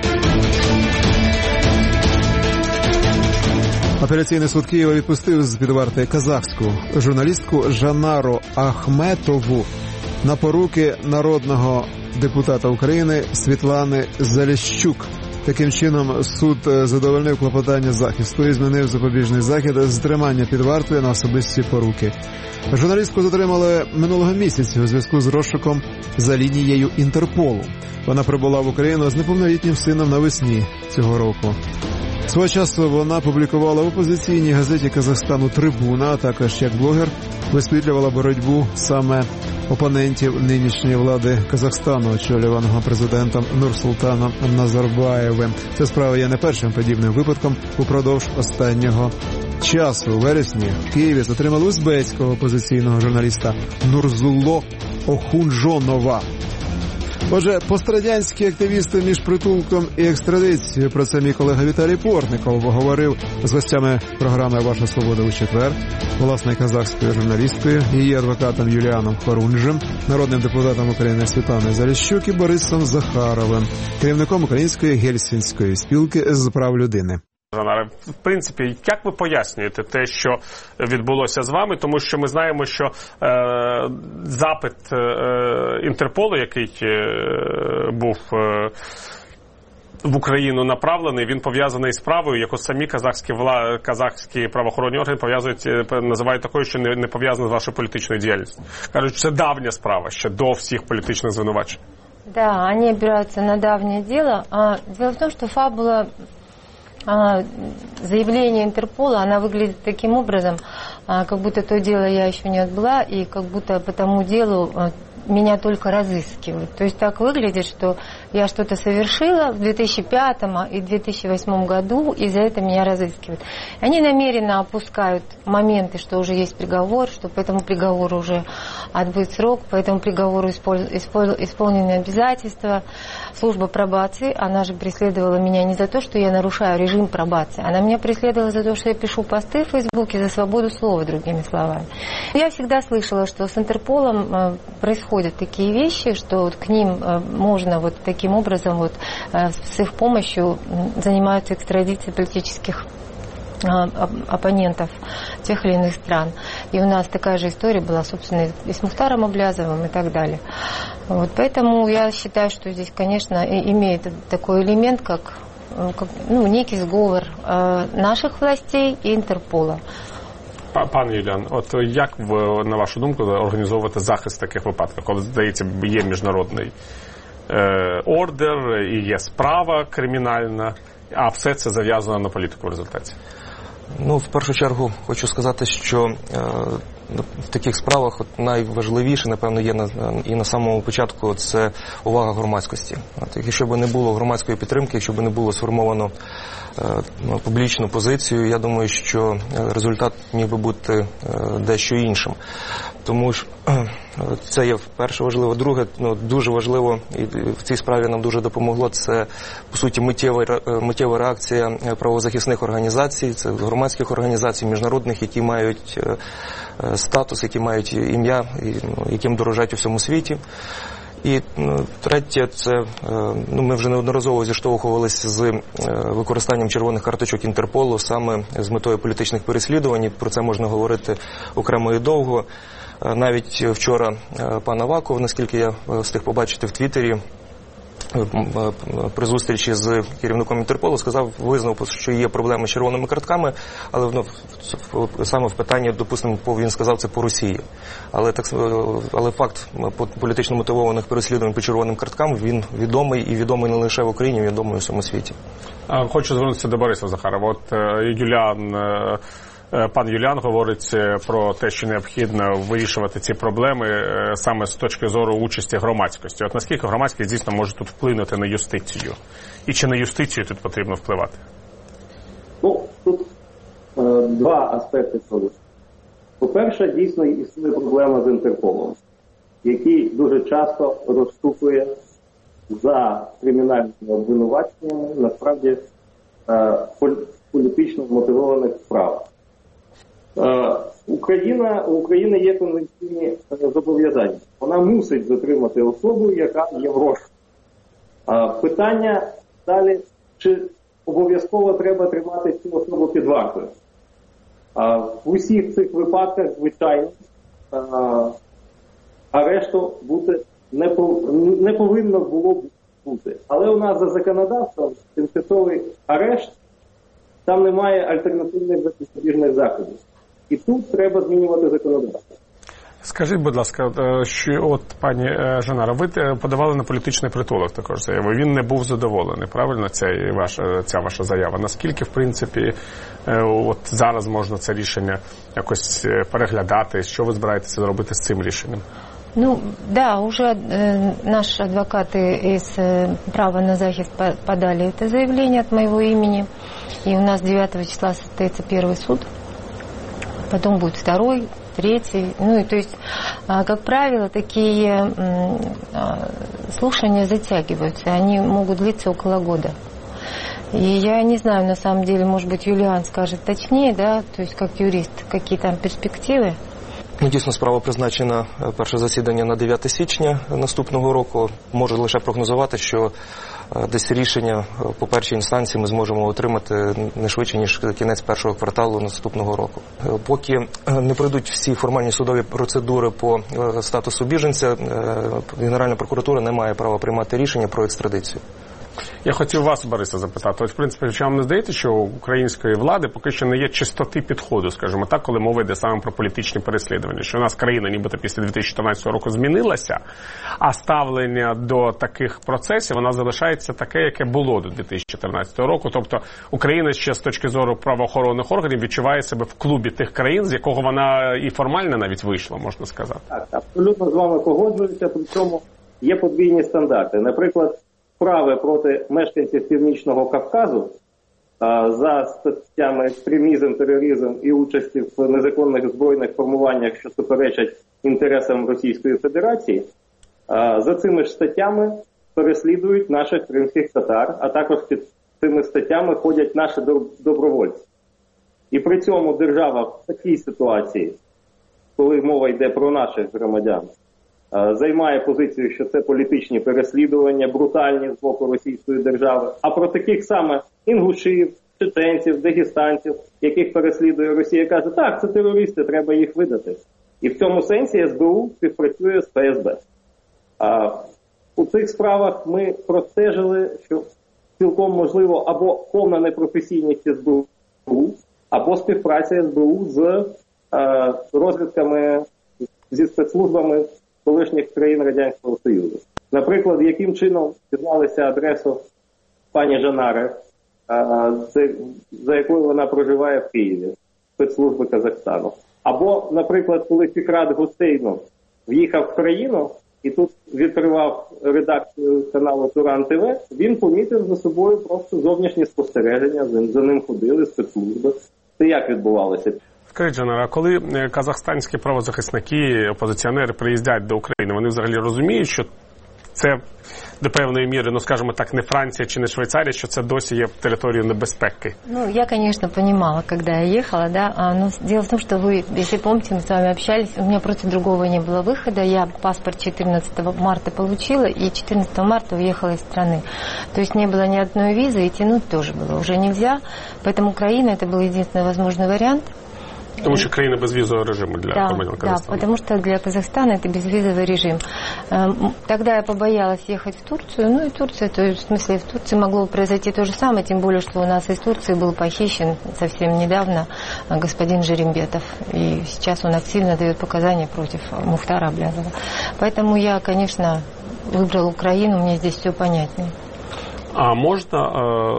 Апеляційний суд Києва відпустив з-під варти казахську журналістку Жанару Ахметову на поруки народного депутата України Світлани Заліщук. Таким чином, суд задовольнив клопотання захисту і змінив запобіжний захід з тримання під вартою на особисті поруки. Журналістку затримали минулого місяця у зв'язку з розшуком за лінією Інтерполу. Вона прибула в Україну з неповнолітнім сином навесні цього року. Свого часу вона публікувала в опозиційній газеті Казахстану «Трибуна», а також як блогер висвітлювала боротьбу саме опонентів нинішньої влади Казахстану, очолюваного президентом Нурсултаном Назарбаєвим. Ця справа є не першим подібним випадком упродовж останнього часу. У вересні в Києві затримали узбецького опозиційного журналіста Нурзулло Охунжонова. Отже, пострадянські активісти між притулком і екстрадицією. Про це мій колега Віталій Портников говорив з гостями програми «Ваша свобода» у четвер, власне, казахською журналісткою, її адвокатом Юліаном Хорунжем, народним депутатом України Світланою Заліщук і Борисом Захаровим, керівником Української гельсінської спілки з прав людини. В принципі, як ви пояснюєте те, що відбулося з вами? Тому що ми знаємо, що е, запит е, Інтерполу, який е, був е, в Україну направлений, він пов'язаний з справою, яку самі казахські, вла... казахські правоохоронні органи пов'язують, називають такою, що не, не пов'язана з вашою політичною діяльністю. Кажуть, це давня справа, ще до всіх політичних звинувачень. Да, они опираются на давнее дело. А дело в том, что фабула заявление Интерпола, она выглядит таким образом, как будто то дело я еще не отбыла, и как будто по тому делу меня только разыскивают. То есть так выглядит, что я что-то совершила в две тысячи пятом и две тысячи восьмом году, и за это меня разыскивают. Они намеренно опускают моменты, что уже есть приговор, что по этому приговору уже отбыт срок, по этому приговору исполь... Исполь... исполнены обязательства. Служба пробации, она же преследовала меня не за то, что я нарушаю режим пробации, она меня преследовала за то, что я пишу посты в Фейсбуке за свободу слова, другими словами. Я всегда слышала, что с Интерполом происходят такие вещи, что вот к ним можно вот таким образом вот с их помощью занимаются экстрадицией политических оппонентов тех или иных стран. И у нас такая же история была, собственно, и с Мухтаром Аблязовым и так далее. Вот, поэтому я считаю, что здесь, конечно, имеет такой элемент, как, как ну, некий сговор э, наших властей і Інтерпола. Пане Юліан, от як, в, на вашу думку, організовувати захист в таких випадках, коли, здається, є міжнародний е, ордер і є справа кримінальна, а все це зав'язано на політику в результаті? Ну, в першу чергу хочу сказати, що е, в таких справах от найважливіше, напевно, є на, і на самому початку це увага громадськості. От, якщо б не було громадської підтримки, якщо б не було сформовано е, публічну позицію, я думаю, що результат міг би бути е, дещо іншим. Тому що це є перше важливо. Друге, ну, дуже важливо, і в цій справі нам дуже допомогло, це, по суті, миттєва, миттєва реакція правозахисних організацій, це громадських організацій, міжнародних, які мають статус, які мають ім'я, яким дорожать у всьому світі. І ну, третє, це ну, ми вже неодноразово зіштовхувалися з використанням червоних карточок Інтерполу саме з метою політичних переслідувань. Про це можна говорити окремо і довго. Навіть вчора пан Аваков, наскільки я встиг побачити в Твіттері, при зустрічі з керівником Інтерполу сказав, визнав, що є проблеми з червоними картками, але ну, саме в питанні, допустимо, він сказав це по Росії. Але, так, але факт політично мотивованих переслідувань по червоним карткам, він відомий, і відомий не лише в Україні, він відомий у всьому світі. Хочу звернутися до Бориса Захарова. От Юліан, пан Юліан говорить про те, що необхідно вирішувати ці проблеми саме з точки зору участі громадськості. От наскільки громадськість дійсно може тут вплинути на юстицію? І чи на юстицію тут потрібно впливати? Ну, тут е, два аспекти цього. По-перше, дійсно існує проблема з Інтерполом, який дуже часто розступує за кримінальними обвинуваченнями, насправді, е, політично мотивованих справ. Україна, у України є конвенційні зобов'язання. Вона мусить затримати особу, яка є в розшуку. Питання далі, чи обов'язково треба тримати цю особу під вартою. В усіх цих випадках, звичайно, арешту бути не, пов... не повинно було бути. Але у нас за законодавством тимчасовий арешт, там немає альтернативних запобіжних заходів. І тут треба змінювати законодавство. Скажіть, будь ласка, що от пані Жанара, ви подавали на політичний притулок також заяву. Він не був задоволений, правильно, ця ваша, ця ваша заява? Наскільки, в принципі, от зараз можна це рішення якось переглядати? Що ви збираєтеся зробити з цим рішенням? Ну, да, уже э, наши адвокаты из э, права на захист подали это заявление от моего имени. И у нас девятого числа состоится первый суд. Потом будет второй, третий. Ну, и то есть, э, как правило, такие э, слушания затягиваются. Они могут длиться около года. И я не знаю, на самом деле, может быть, Юлиан скажет точнее, да, то есть, как юрист, какие там перспективы. Ну, дійсно, справа призначена перше засідання на дев'яте січня наступного року. Можу лише прогнозувати, що десь рішення по першій інстанції ми зможемо отримати не швидше, ніж кінець першого кварталу наступного року. Поки не пройдуть всі формальні судові процедури по статусу біженця, Генеральна прокуратура не має права приймати рішення про екстрадицію. Я хотів вас, Бориса, запитати. Ось, в принципі, чи вам не здається, що у української влади поки що не є чистоти підходу, скажімо так, коли мова йде саме про політичні переслідування, що у нас країна нібито після дві тисячі чотирнадцятого року змінилася, а ставлення до таких процесів, вона залишається таке, яке було до дві тисячі чотирнадцятого року. Тобто Україна ще з точки зору правоохоронних органів відчуває себе в клубі тих країн, з якого вона і формально навіть вийшла, можна сказати. Так, абсолютно з вами погоджуюся, при цьому є подвійні стандарти. Наприклад, справи проти мешканців Північного Кавказу а, за статтями екстремізм, тероризм і участі в незаконних збройних формуваннях, що суперечать інтересам Російської Федерації, а, за цими ж статтями переслідують наших кримських татар, а також під цими статтями ходять наші добровольці. І при цьому держава в такій ситуації, коли мова йде про наших громадян, займає позицію, що це політичні переслідування, брутальні з боку Російської держави. А про таких саме інгушів, чеченців, дагестанців, яких переслідує Росія, каже, так, це терористи, треба їх видати. І в цьому сенсі ес бе у співпрацює з пе ес де. А у цих справах ми простежили, що цілком можливо або повна непрофесійність ес бе у, або співпраця ес бе у з е, розвідками, зі спецслужбами колишніх країн Радянського Союзу. Наприклад, яким чином дізналися адресу пані Жанари, це, за якою вона проживає в Києві, спецслужби Казахстану. Або, наприклад, коли Фікрат Гусейнов в'їхав в країну і тут відкривав редакцію каналу Туран ТВ, він помітив за собою просто зовнішні спостереження, за ним ходили спецслужби. Це як відбувалося? Скажіть, Жанара, а коли казахстанські правозахисники, опозиціонери приїздять до України, вони взагалі розуміють, що це до певної міри, ну скажімо так, не Франція чи не Швейцарія, що це досі є територією небезпеки? Ну, я, конечно, понимала, когда я ехала, да, а, но дело в том, что вы, если помните, мы с вами общались, у меня просто другого не было выхода, я паспорт четырнадцатого марта получила и четырнадцатого марта уехала из страны. То есть не было ни одной визы, и тянуть тоже было уже нельзя, поэтому Украина это был единственный возможный вариант. Потому что країна безвизового режима для да, громадян Казахстана. Да, потому что для Казахстана это безвизовый режим. Тогда я побоялась ехать в Турцию, ну и Турция, то есть в смысле в Турции могло произойти то же самое, тем более, что у нас из Турции был похищен совсем недавно господин Жерембетов, и сейчас он активно дает показания против Мухтара Аблязова. Поэтому я, конечно, выбрала Украину, мне здесь все понятнее. А можна,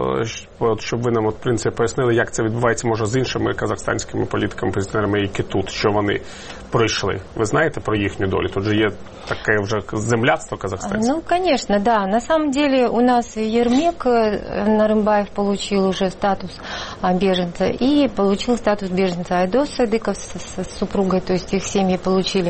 щоб ви нам, от, в принципі, пояснили, як це відбувається, може, з іншими казахстанськими політиками, позиціонерами, які тут, що вони пройшли? Ви знаєте про їхню долю? Тут же є таке вже земляцтво казахстанське. Ну, конечно, да. На самом деле у нас Ермек Нарымбаев получил уже статус беженца и получил статус беженца Айдос Садыков с, с супругой, то есть их семьи получили.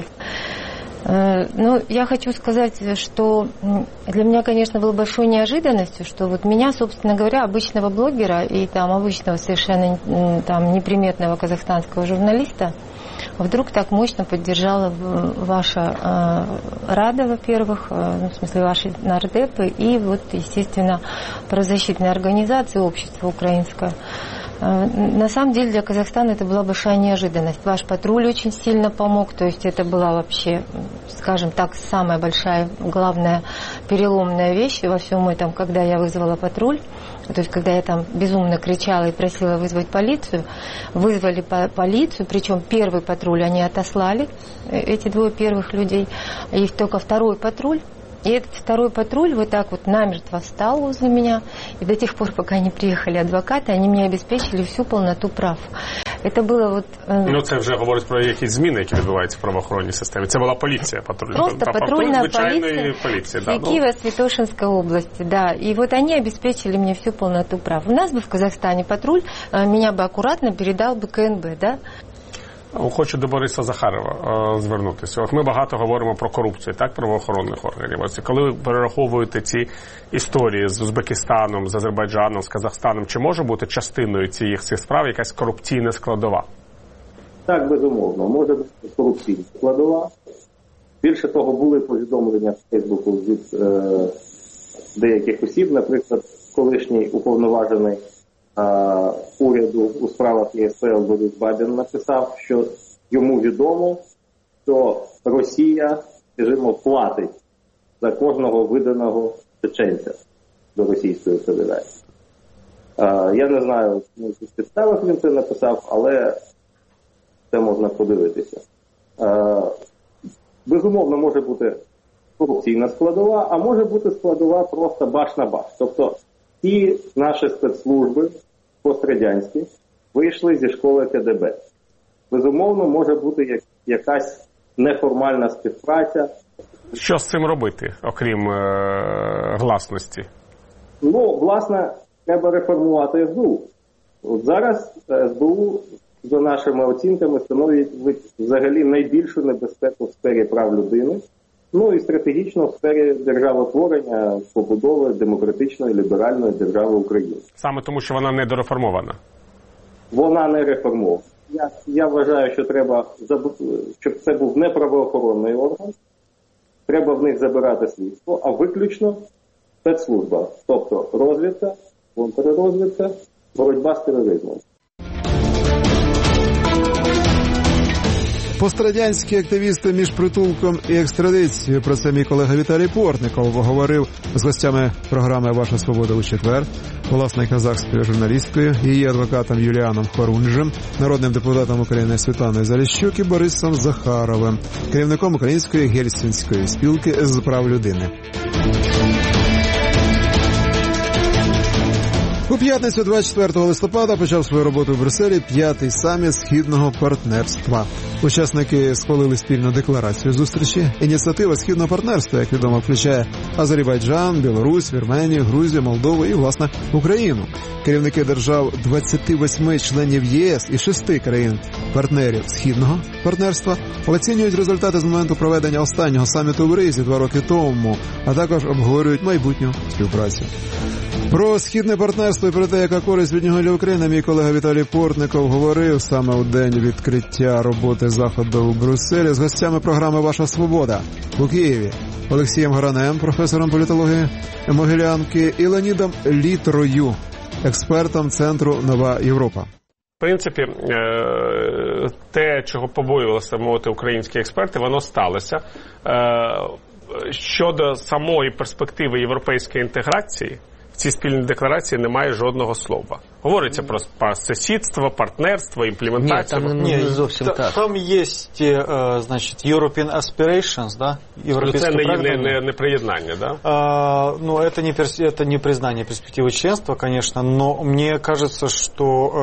Ну, я хочу сказать, что для меня, конечно, было большой неожиданностью, что вот меня, собственно говоря, обычного блогера и там обычного совершенно там неприметного казахстанского журналиста вдруг так мощно поддержала ваша э, Рада, во-первых, э, ну, в смысле ваши нардепы и вот, естественно, правозащитная организация, общество украинское. На самом деле для Казахстана это была большая неожиданность. Ваш патруль очень сильно помог, то есть это была вообще, скажем так, самая большая, главная переломная вещь во всем этом, когда я вызвала патруль. То есть когда я там безумно кричала и просила вызвать полицию, вызвали по- полицию, причем первый патруль они отослали, эти двое первых людей, и только второй патруль. И этот второй патруль вот так вот намертво встал возле меня. И до тех пор, пока не приехали адвокаты, они мне обеспечили всю полноту прав. Это было вот... Ну, це вже говорить про якісь зміни, які відбуваються в правоохоронній системі. Це була поліція патрульна. Просто патруль патрульная звичайної полиция поліції. Да, Киево-Святошинской области, да. И вот они обеспечили мне всю полноту прав. У нас бы в Казахстане патруль меня бы аккуратно передал бы ка ен бэ, да? Хочу до Бориса Захарова е, звернутися. От ми багато говоримо про корупцію, так, правоохоронних органів. Ось коли ви перераховуєте ці історії з Узбекистаном, з Азербайджаном, з Казахстаном, чи може бути частиною цих, цих справ якась корупційна складова? Так, безумовно. Може бути корупційна складова. Більше того, були повідомлення в Фейсбуку від е, деяких осіб, наприклад, колишній уповноважений Uh, уряду у справах є ес пе ел Борис Бабін написав, що йому відомо, що Росія, скажімо, платить за кожного виданого чеченця. до Російської Федерації. Я не знаю, на яких підставах він це написав, але це можна подивитися. Безумовно, може бути корупційна складова, а може бути складова просто баш на баш. Тобто ті наші спецслужби пострадянські вийшли зі школи КДБ. Безумовно, може бути якась неформальна співпраця. Що з цим робити, окрім е- гласності? Ну, власне, треба реформувати ес бе у. От зараз ес бе у, за нашими оцінками, становить взагалі найбільшу небезпеку в сфері прав людини, ну і стратегічно в сфері державотворення, побудови демократичної, ліберальної держави України. Саме тому, що вона недореформована? Вона не реформована. Я, я вважаю, що треба, щоб це був не правоохоронний орган, треба в них забирати слідство, а виключно спецслужба, тобто розвідка, контррозвідка, боротьба з тероризмом. Пострадянські активісти між притулком і екстрадицією. Про це мій колега Віталій Портников говорив з гостями програми «Ваша свобода» у четвер, власне казахською журналісткою, її адвокатом Юліаном Хорунжем, народним депутатом України Світланою Заліщук і Борисом Захаровим, керівником Української Гельсінської спілки з прав людини. У п'ятницю двадцять четвертого листопада почав свою роботу в Брюсселі п'ятий саміт Східного партнерства. Учасники схвалили спільну декларацію зустрічі. Ініціатива Східного партнерства, як відомо, включає Азербайджан, Білорусь, Вірменію, Грузію, Молдову і, власне, Україну. Керівники держав двадцяти восьми членів ЄС і шести країн-партнерів Східного партнерства оцінюють результати з моменту проведення останнього саміту в Ризі два роки тому, а також обговорюють майбутню співпрацю. Про Східне партнерство і про те, яка користь від нього для України, мій колега Віталій Портников говорив саме у день відкриття роботи заходу у Брюсселі з гостями програми «Ваша свобода» у Києві. Олексієм Горанем, професором політології Могилянки, і Леонідом Літрою, експертом Центру «Нова Європа». В принципі, те, чого побоювалися мовити українські експерти, воно сталося. Щодо самої перспективи європейської інтеграції, в цій спільній декларації немає жодного слова. Говориться про сусідство, партнерство, імплементацію. Ні, там не зовсім так. Там є, значить, European Aspirations, да? Це не, не, не, не приєднання, да? А, ну, это не, это не признание перспективы членства, конечно, но мне кажется, что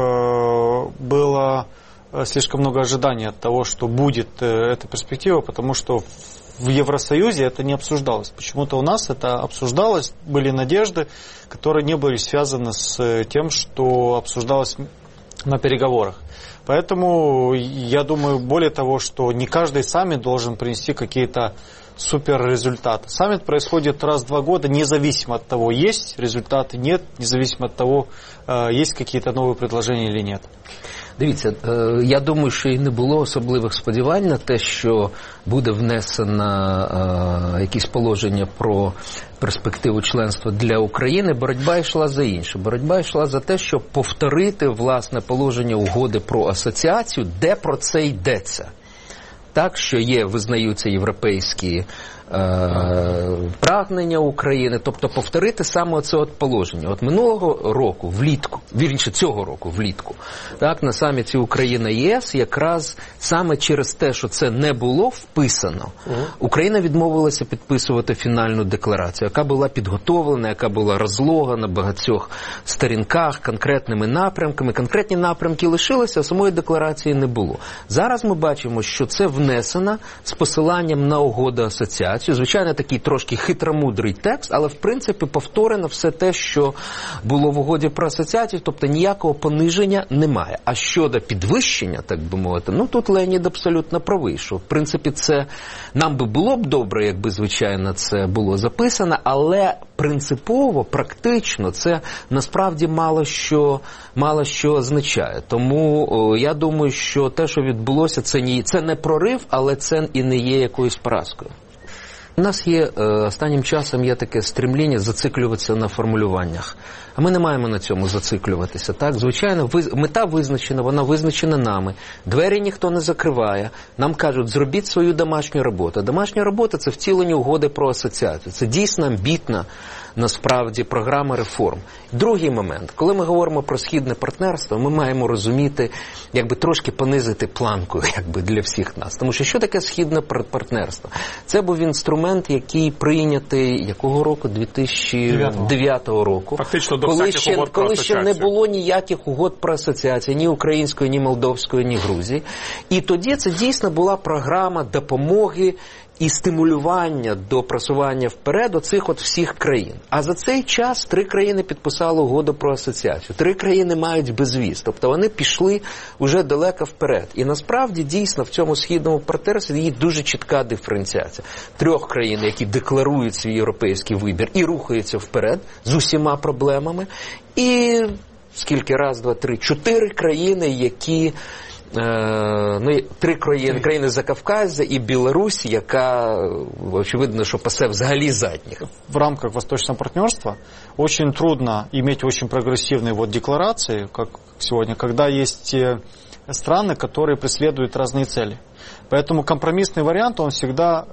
э, было слишком много ожиданий от того, что будет э, эта перспектива, потому что в Евросоюзе это не обсуждалось. Почему-то у нас это обсуждалось, были надежды, которые не были связаны с тем, что обсуждалось на переговорах. Поэтому я думаю, более того, что не каждый саммит должен принести какие-то суперрезультаты. Саммит происходит раз в два года, независимо от того, есть результаты, нет, независимо от того, есть какие-то новые предложения или нет. Дивіться, я думаю, що і не було особливих сподівань на те, що буде внесено якісь положення про перспективу членства для України. Боротьба йшла за інше. Боротьба йшла за те, щоб повторити, власне, положення угоди про асоціацію, де про це йдеться. Так, що є, визнаються європейські е, прагнення України, тобто повторити саме це от положення. От минулого року, влітку, вірніше цього року, влітку, так, на саміті Україна-ЄС, якраз саме через те, що це не було вписано, угу. Україна відмовилася підписувати фінальну декларацію, яка була підготовлена, яка була розлога на багатьох сторінках, конкретними напрямками. Конкретні напрямки лишилися, а самої декларації не було. Зараз ми бачимо, що це внесено з посиланням на угоду асоціацію. Звичайно, такий трошки хитромудрий текст, але в принципі повторено все те, що було в угоді про асоціацію, тобто ніякого пониження немає. А щодо підвищення, так би мовити, ну тут Леонід абсолютно правий, що в принципі це нам би було б добре, якби звичайно це було записано, але принципово, практично це насправді мало що, мало що означає. Тому о, я думаю, що те, що відбулося, це не, це не прорив, але це і не є якоюсь поразкою. У нас є, останнім часом є таке стремління зациклюватися на формулюваннях. А ми не маємо на цьому зациклюватися. Так, звичайно, мета визначена, вона визначена нами. Двері ніхто не закриває. Нам кажуть, зробіть свою домашню роботу. Домашня робота – це втілення угоди про асоціацію. Це дійсно амбітна насправді програма реформ. Другий момент, коли ми говоримо про східне партнерство, ми маємо розуміти, якби трошки понизити планку якби, для всіх нас. Тому що що таке східне партнерство? Це був інструмент, який прийнятий якого року? дві тисячі дев'ятого року. Фактично до коли всяких ще, угод про коли ще асоціацію. не було ніяких угод про асоціацію, ні української, ні молдовської, ні Грузії. І тоді це дійсно була програма допомоги і стимулювання до просування вперед оцих от всіх країн. А за цей час три країни підписали угоду про асоціацію. Три країни мають безвіз. Тобто вони пішли уже далеко вперед. І насправді дійсно в цьому східному партнерстві є дуже чітка диференціація. Трьох країн, які декларують свій європейський вибір і рухаються вперед з усіма проблемами. І скільки? Раз, два, три, чотири країни, які ну, три країни, країни Закавказя і Білорусь, яка, очевидно, що пасе взагалі задніх. В рамках Восточного партнерства очень трудно иметь очень прогрессивные вот декларации, как сегодня, когда есть страны, которые преследуют разные цели. Поэтому компромиссный вариант, он всегда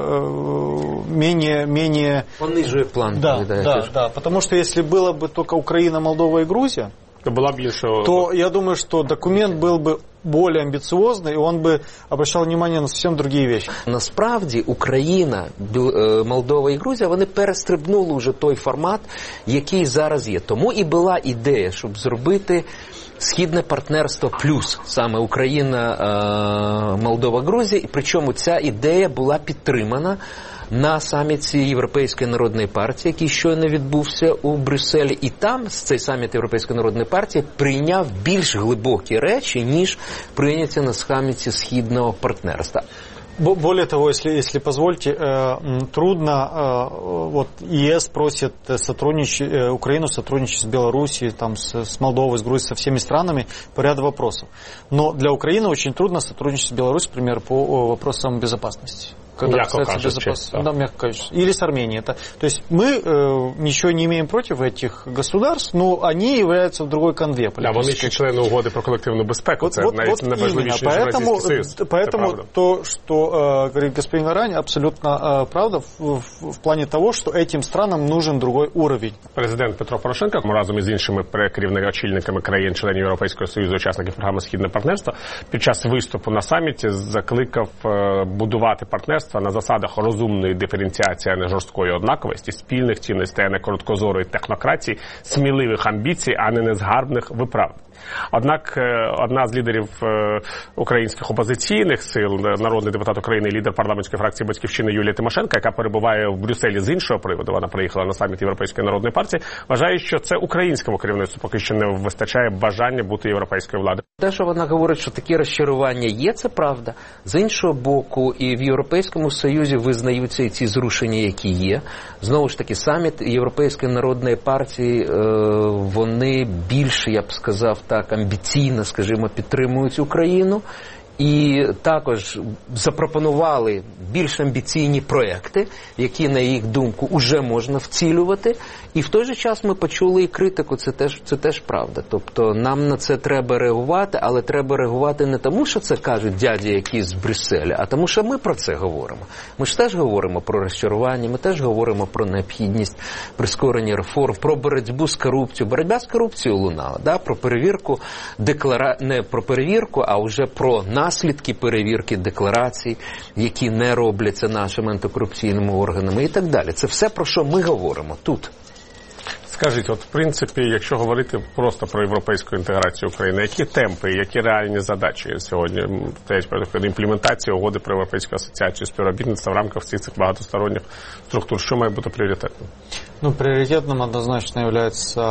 э, менее... менее... Он ниже план. Да, да, да, да, потому что если было бы только Украина, Молдова и Грузия, то, была більше... то я думаю, что документ был бы более амбициозный, и он бы обращал внимание на совсем другие вещи. Насправді Україна, Молдова і Грузія, вони перестрибнули вже той формат, який зараз є. Тому і була ідея, щоб зробити Східне партнерство плюс, саме Україна, Молдова, Грузія, і причому ця ідея була підтримана на саміті Європейської народної партії, який щойно відбувся у Брюсселі. І там цей саміт Європейської народної партії прийняв більш глибокі речі, ніж прийняті на саміті Східного партнерства. Более того, если, если позвольте, трудно, вот ЕС просит сотрудничать, Украину сотрудничать с Белоруссией, там, с, с Молдовой, с Грузией, со всеми странами по ряду вопросов. Но для Украины очень трудно сотрудничать с Беларусью, например, по вопросам безопасности. Когда мягко кажется, да. Да, мягко кажется. Или с Арменией. Это, то есть мы э, ничего не имеем против этих государств, но они являются в другой конве. Да, вони ще члени угоди про колективну безпеку. Вот, це вот, навіть вот найважливіше, ніж поэтому, Союз. поэтому то, что э, говорит господин Варань, абсолютно э, правда в, в, в плане того, что этим странам нужен другой уровень. Президент Петро Порошенко разом із іншими керівниками очільниками країн-членів Європейського Союзу, учасників програми «Східне партнерство», під час виступу на саміті закликав будувати партнерство на засадах розумної диференціації, а не жорсткої однаковості, спільних цінностей, а не короткозорої технократії, сміливих амбіцій, а не незгарбних виправдань. Однак одна з лідерів українських опозиційних сил, народний депутат України, лідер парламентської фракції «Батьківщини» Юлія Тимошенко, яка перебуває в Брюсселі з іншого приводу, вона приїхала на саміт Європейської народної партії, вважає, що це українському керівництву поки що не вистачає бажання бути європейською владою. Те, що вона говорить, що такі розчарування є, це правда. З іншого боку, і в Європейському Союзі визнаються і ці зрушення, які є. Знову ж таки, саміт Європейської народної партії, вони більше, я б сказав так, амбіційно, скажімо, підтримують Україну. І також запропонували більш амбіційні проекти, які, на їх думку, уже можна вцілювати. І в той же час ми почули і критику, це теж, це теж правда. Тобто нам на це треба реагувати, але треба реагувати не тому, що це кажуть дяді якісь з Брюсселя, а тому, що ми про це говоримо. Ми ж теж говоримо про розчарування, ми теж говоримо про необхідність прискорення реформ, про боротьбу з корупцією. Боротьба з корупцією лунала, да? Про перевірку, деклара... не про перевірку, а вже про наслідки перевірки декларацій, які не робляться нашими антикорупційними органами і так далі. Це все, про що ми говоримо тут. Скажіть, от в принципі, якщо говорити просто про європейську інтеграцію України, які темпи, які реальні задачі сьогодні стоять перед імплементацією угоди про європейську асоціацію, співробітництва в рамках всіх цих багатосторонніх структур? Що має бути пріоритетним? Ну, приоритетным однозначно является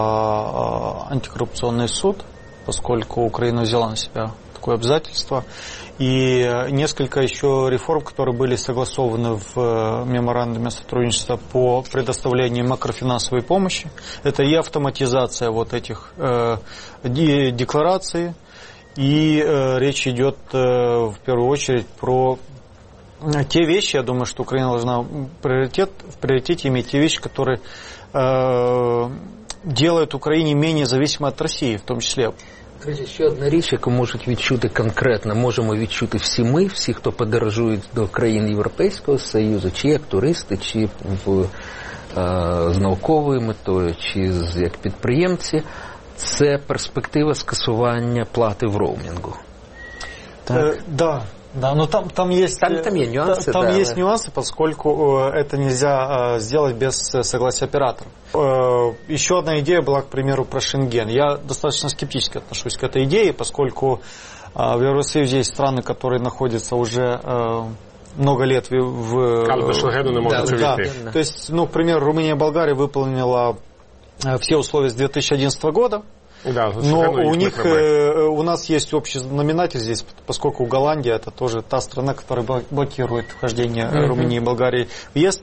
а, антикоррупционный суд, поскольку Украина взяла на себя такое обязательство. И несколько еще реформ, которые были согласованы в меморандуме сотрудничества по предоставлению макрофинансовой помощи. Это и автоматизация вот этих э, деклараций, и э, речь идет э, в первую очередь про те вещи, я думаю, что Украина должна в, приоритет, в приоритете иметь те вещи, которые э, делают Украине менее зависимой от России, в том числе Друзі, ще одна річ, яку можуть відчути конкретно, можемо відчути всі ми, всі, хто подорожують до країн Європейського Союзу, чи як туристи, чи в, е, з науковою метою, чи з, як підприємці, це перспектива скасування плати в роумінгу. Так. Э, да. Да, но там, там есть, там, там есть нюансы, там да, есть да. нюансы, поскольку э, это нельзя э, сделать без согласия оператора. Э, еще одна идея была, к примеру, про Шенген. Я достаточно скептически отношусь к этой идее, поскольку э, в Евросоюзе есть страны, которые находятся уже э, много лет в... в Але до Шенгену не можуть да, увійти. Да. То есть, ну, к примеру, Румыния и Болгария выполнила э, все условия с две тысячи одиннадцатого года. Да, но у них, э, у нас есть общий знаменатель здесь, поскольку Голландия это тоже та страна, которая блокирует вхождение mm-hmm. Румынии и Болгарии в ЕС.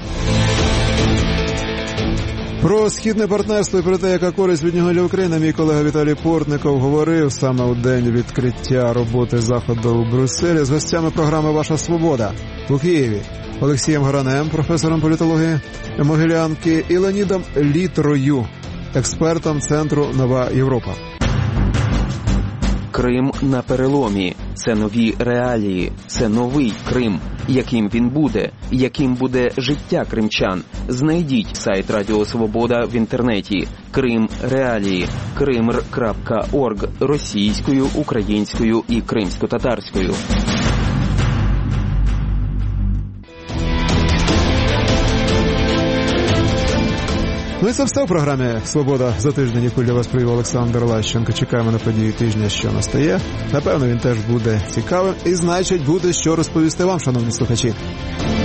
Про східне партнерство і про те, яка користь від нього для України, мій колега Віталій Портников говорив саме у день відкриття роботи заходу у Брюсселі з гостями програми «Ваша свобода» у Києві. Олексієм Гранем, професором політології Могилянки, і Леонідом Літрою, експертом Центру «Нова Європа». Крим на переломі. Це нові реалії. Це новий Крим. Яким він буде? Яким буде життя кримчан? Знайдіть сайт Радіо Свобода в інтернеті. Крим реалії. кримр крапка орг російською, українською і кримсько-татарською. Ну і це все в програмі «Свобода за тиждень», яку для вас провів Олександр Лащенко. Чекаємо на події тижня, що настає. Напевно, він теж буде цікавим і, значить, буде що розповісти вам, шановні слухачі.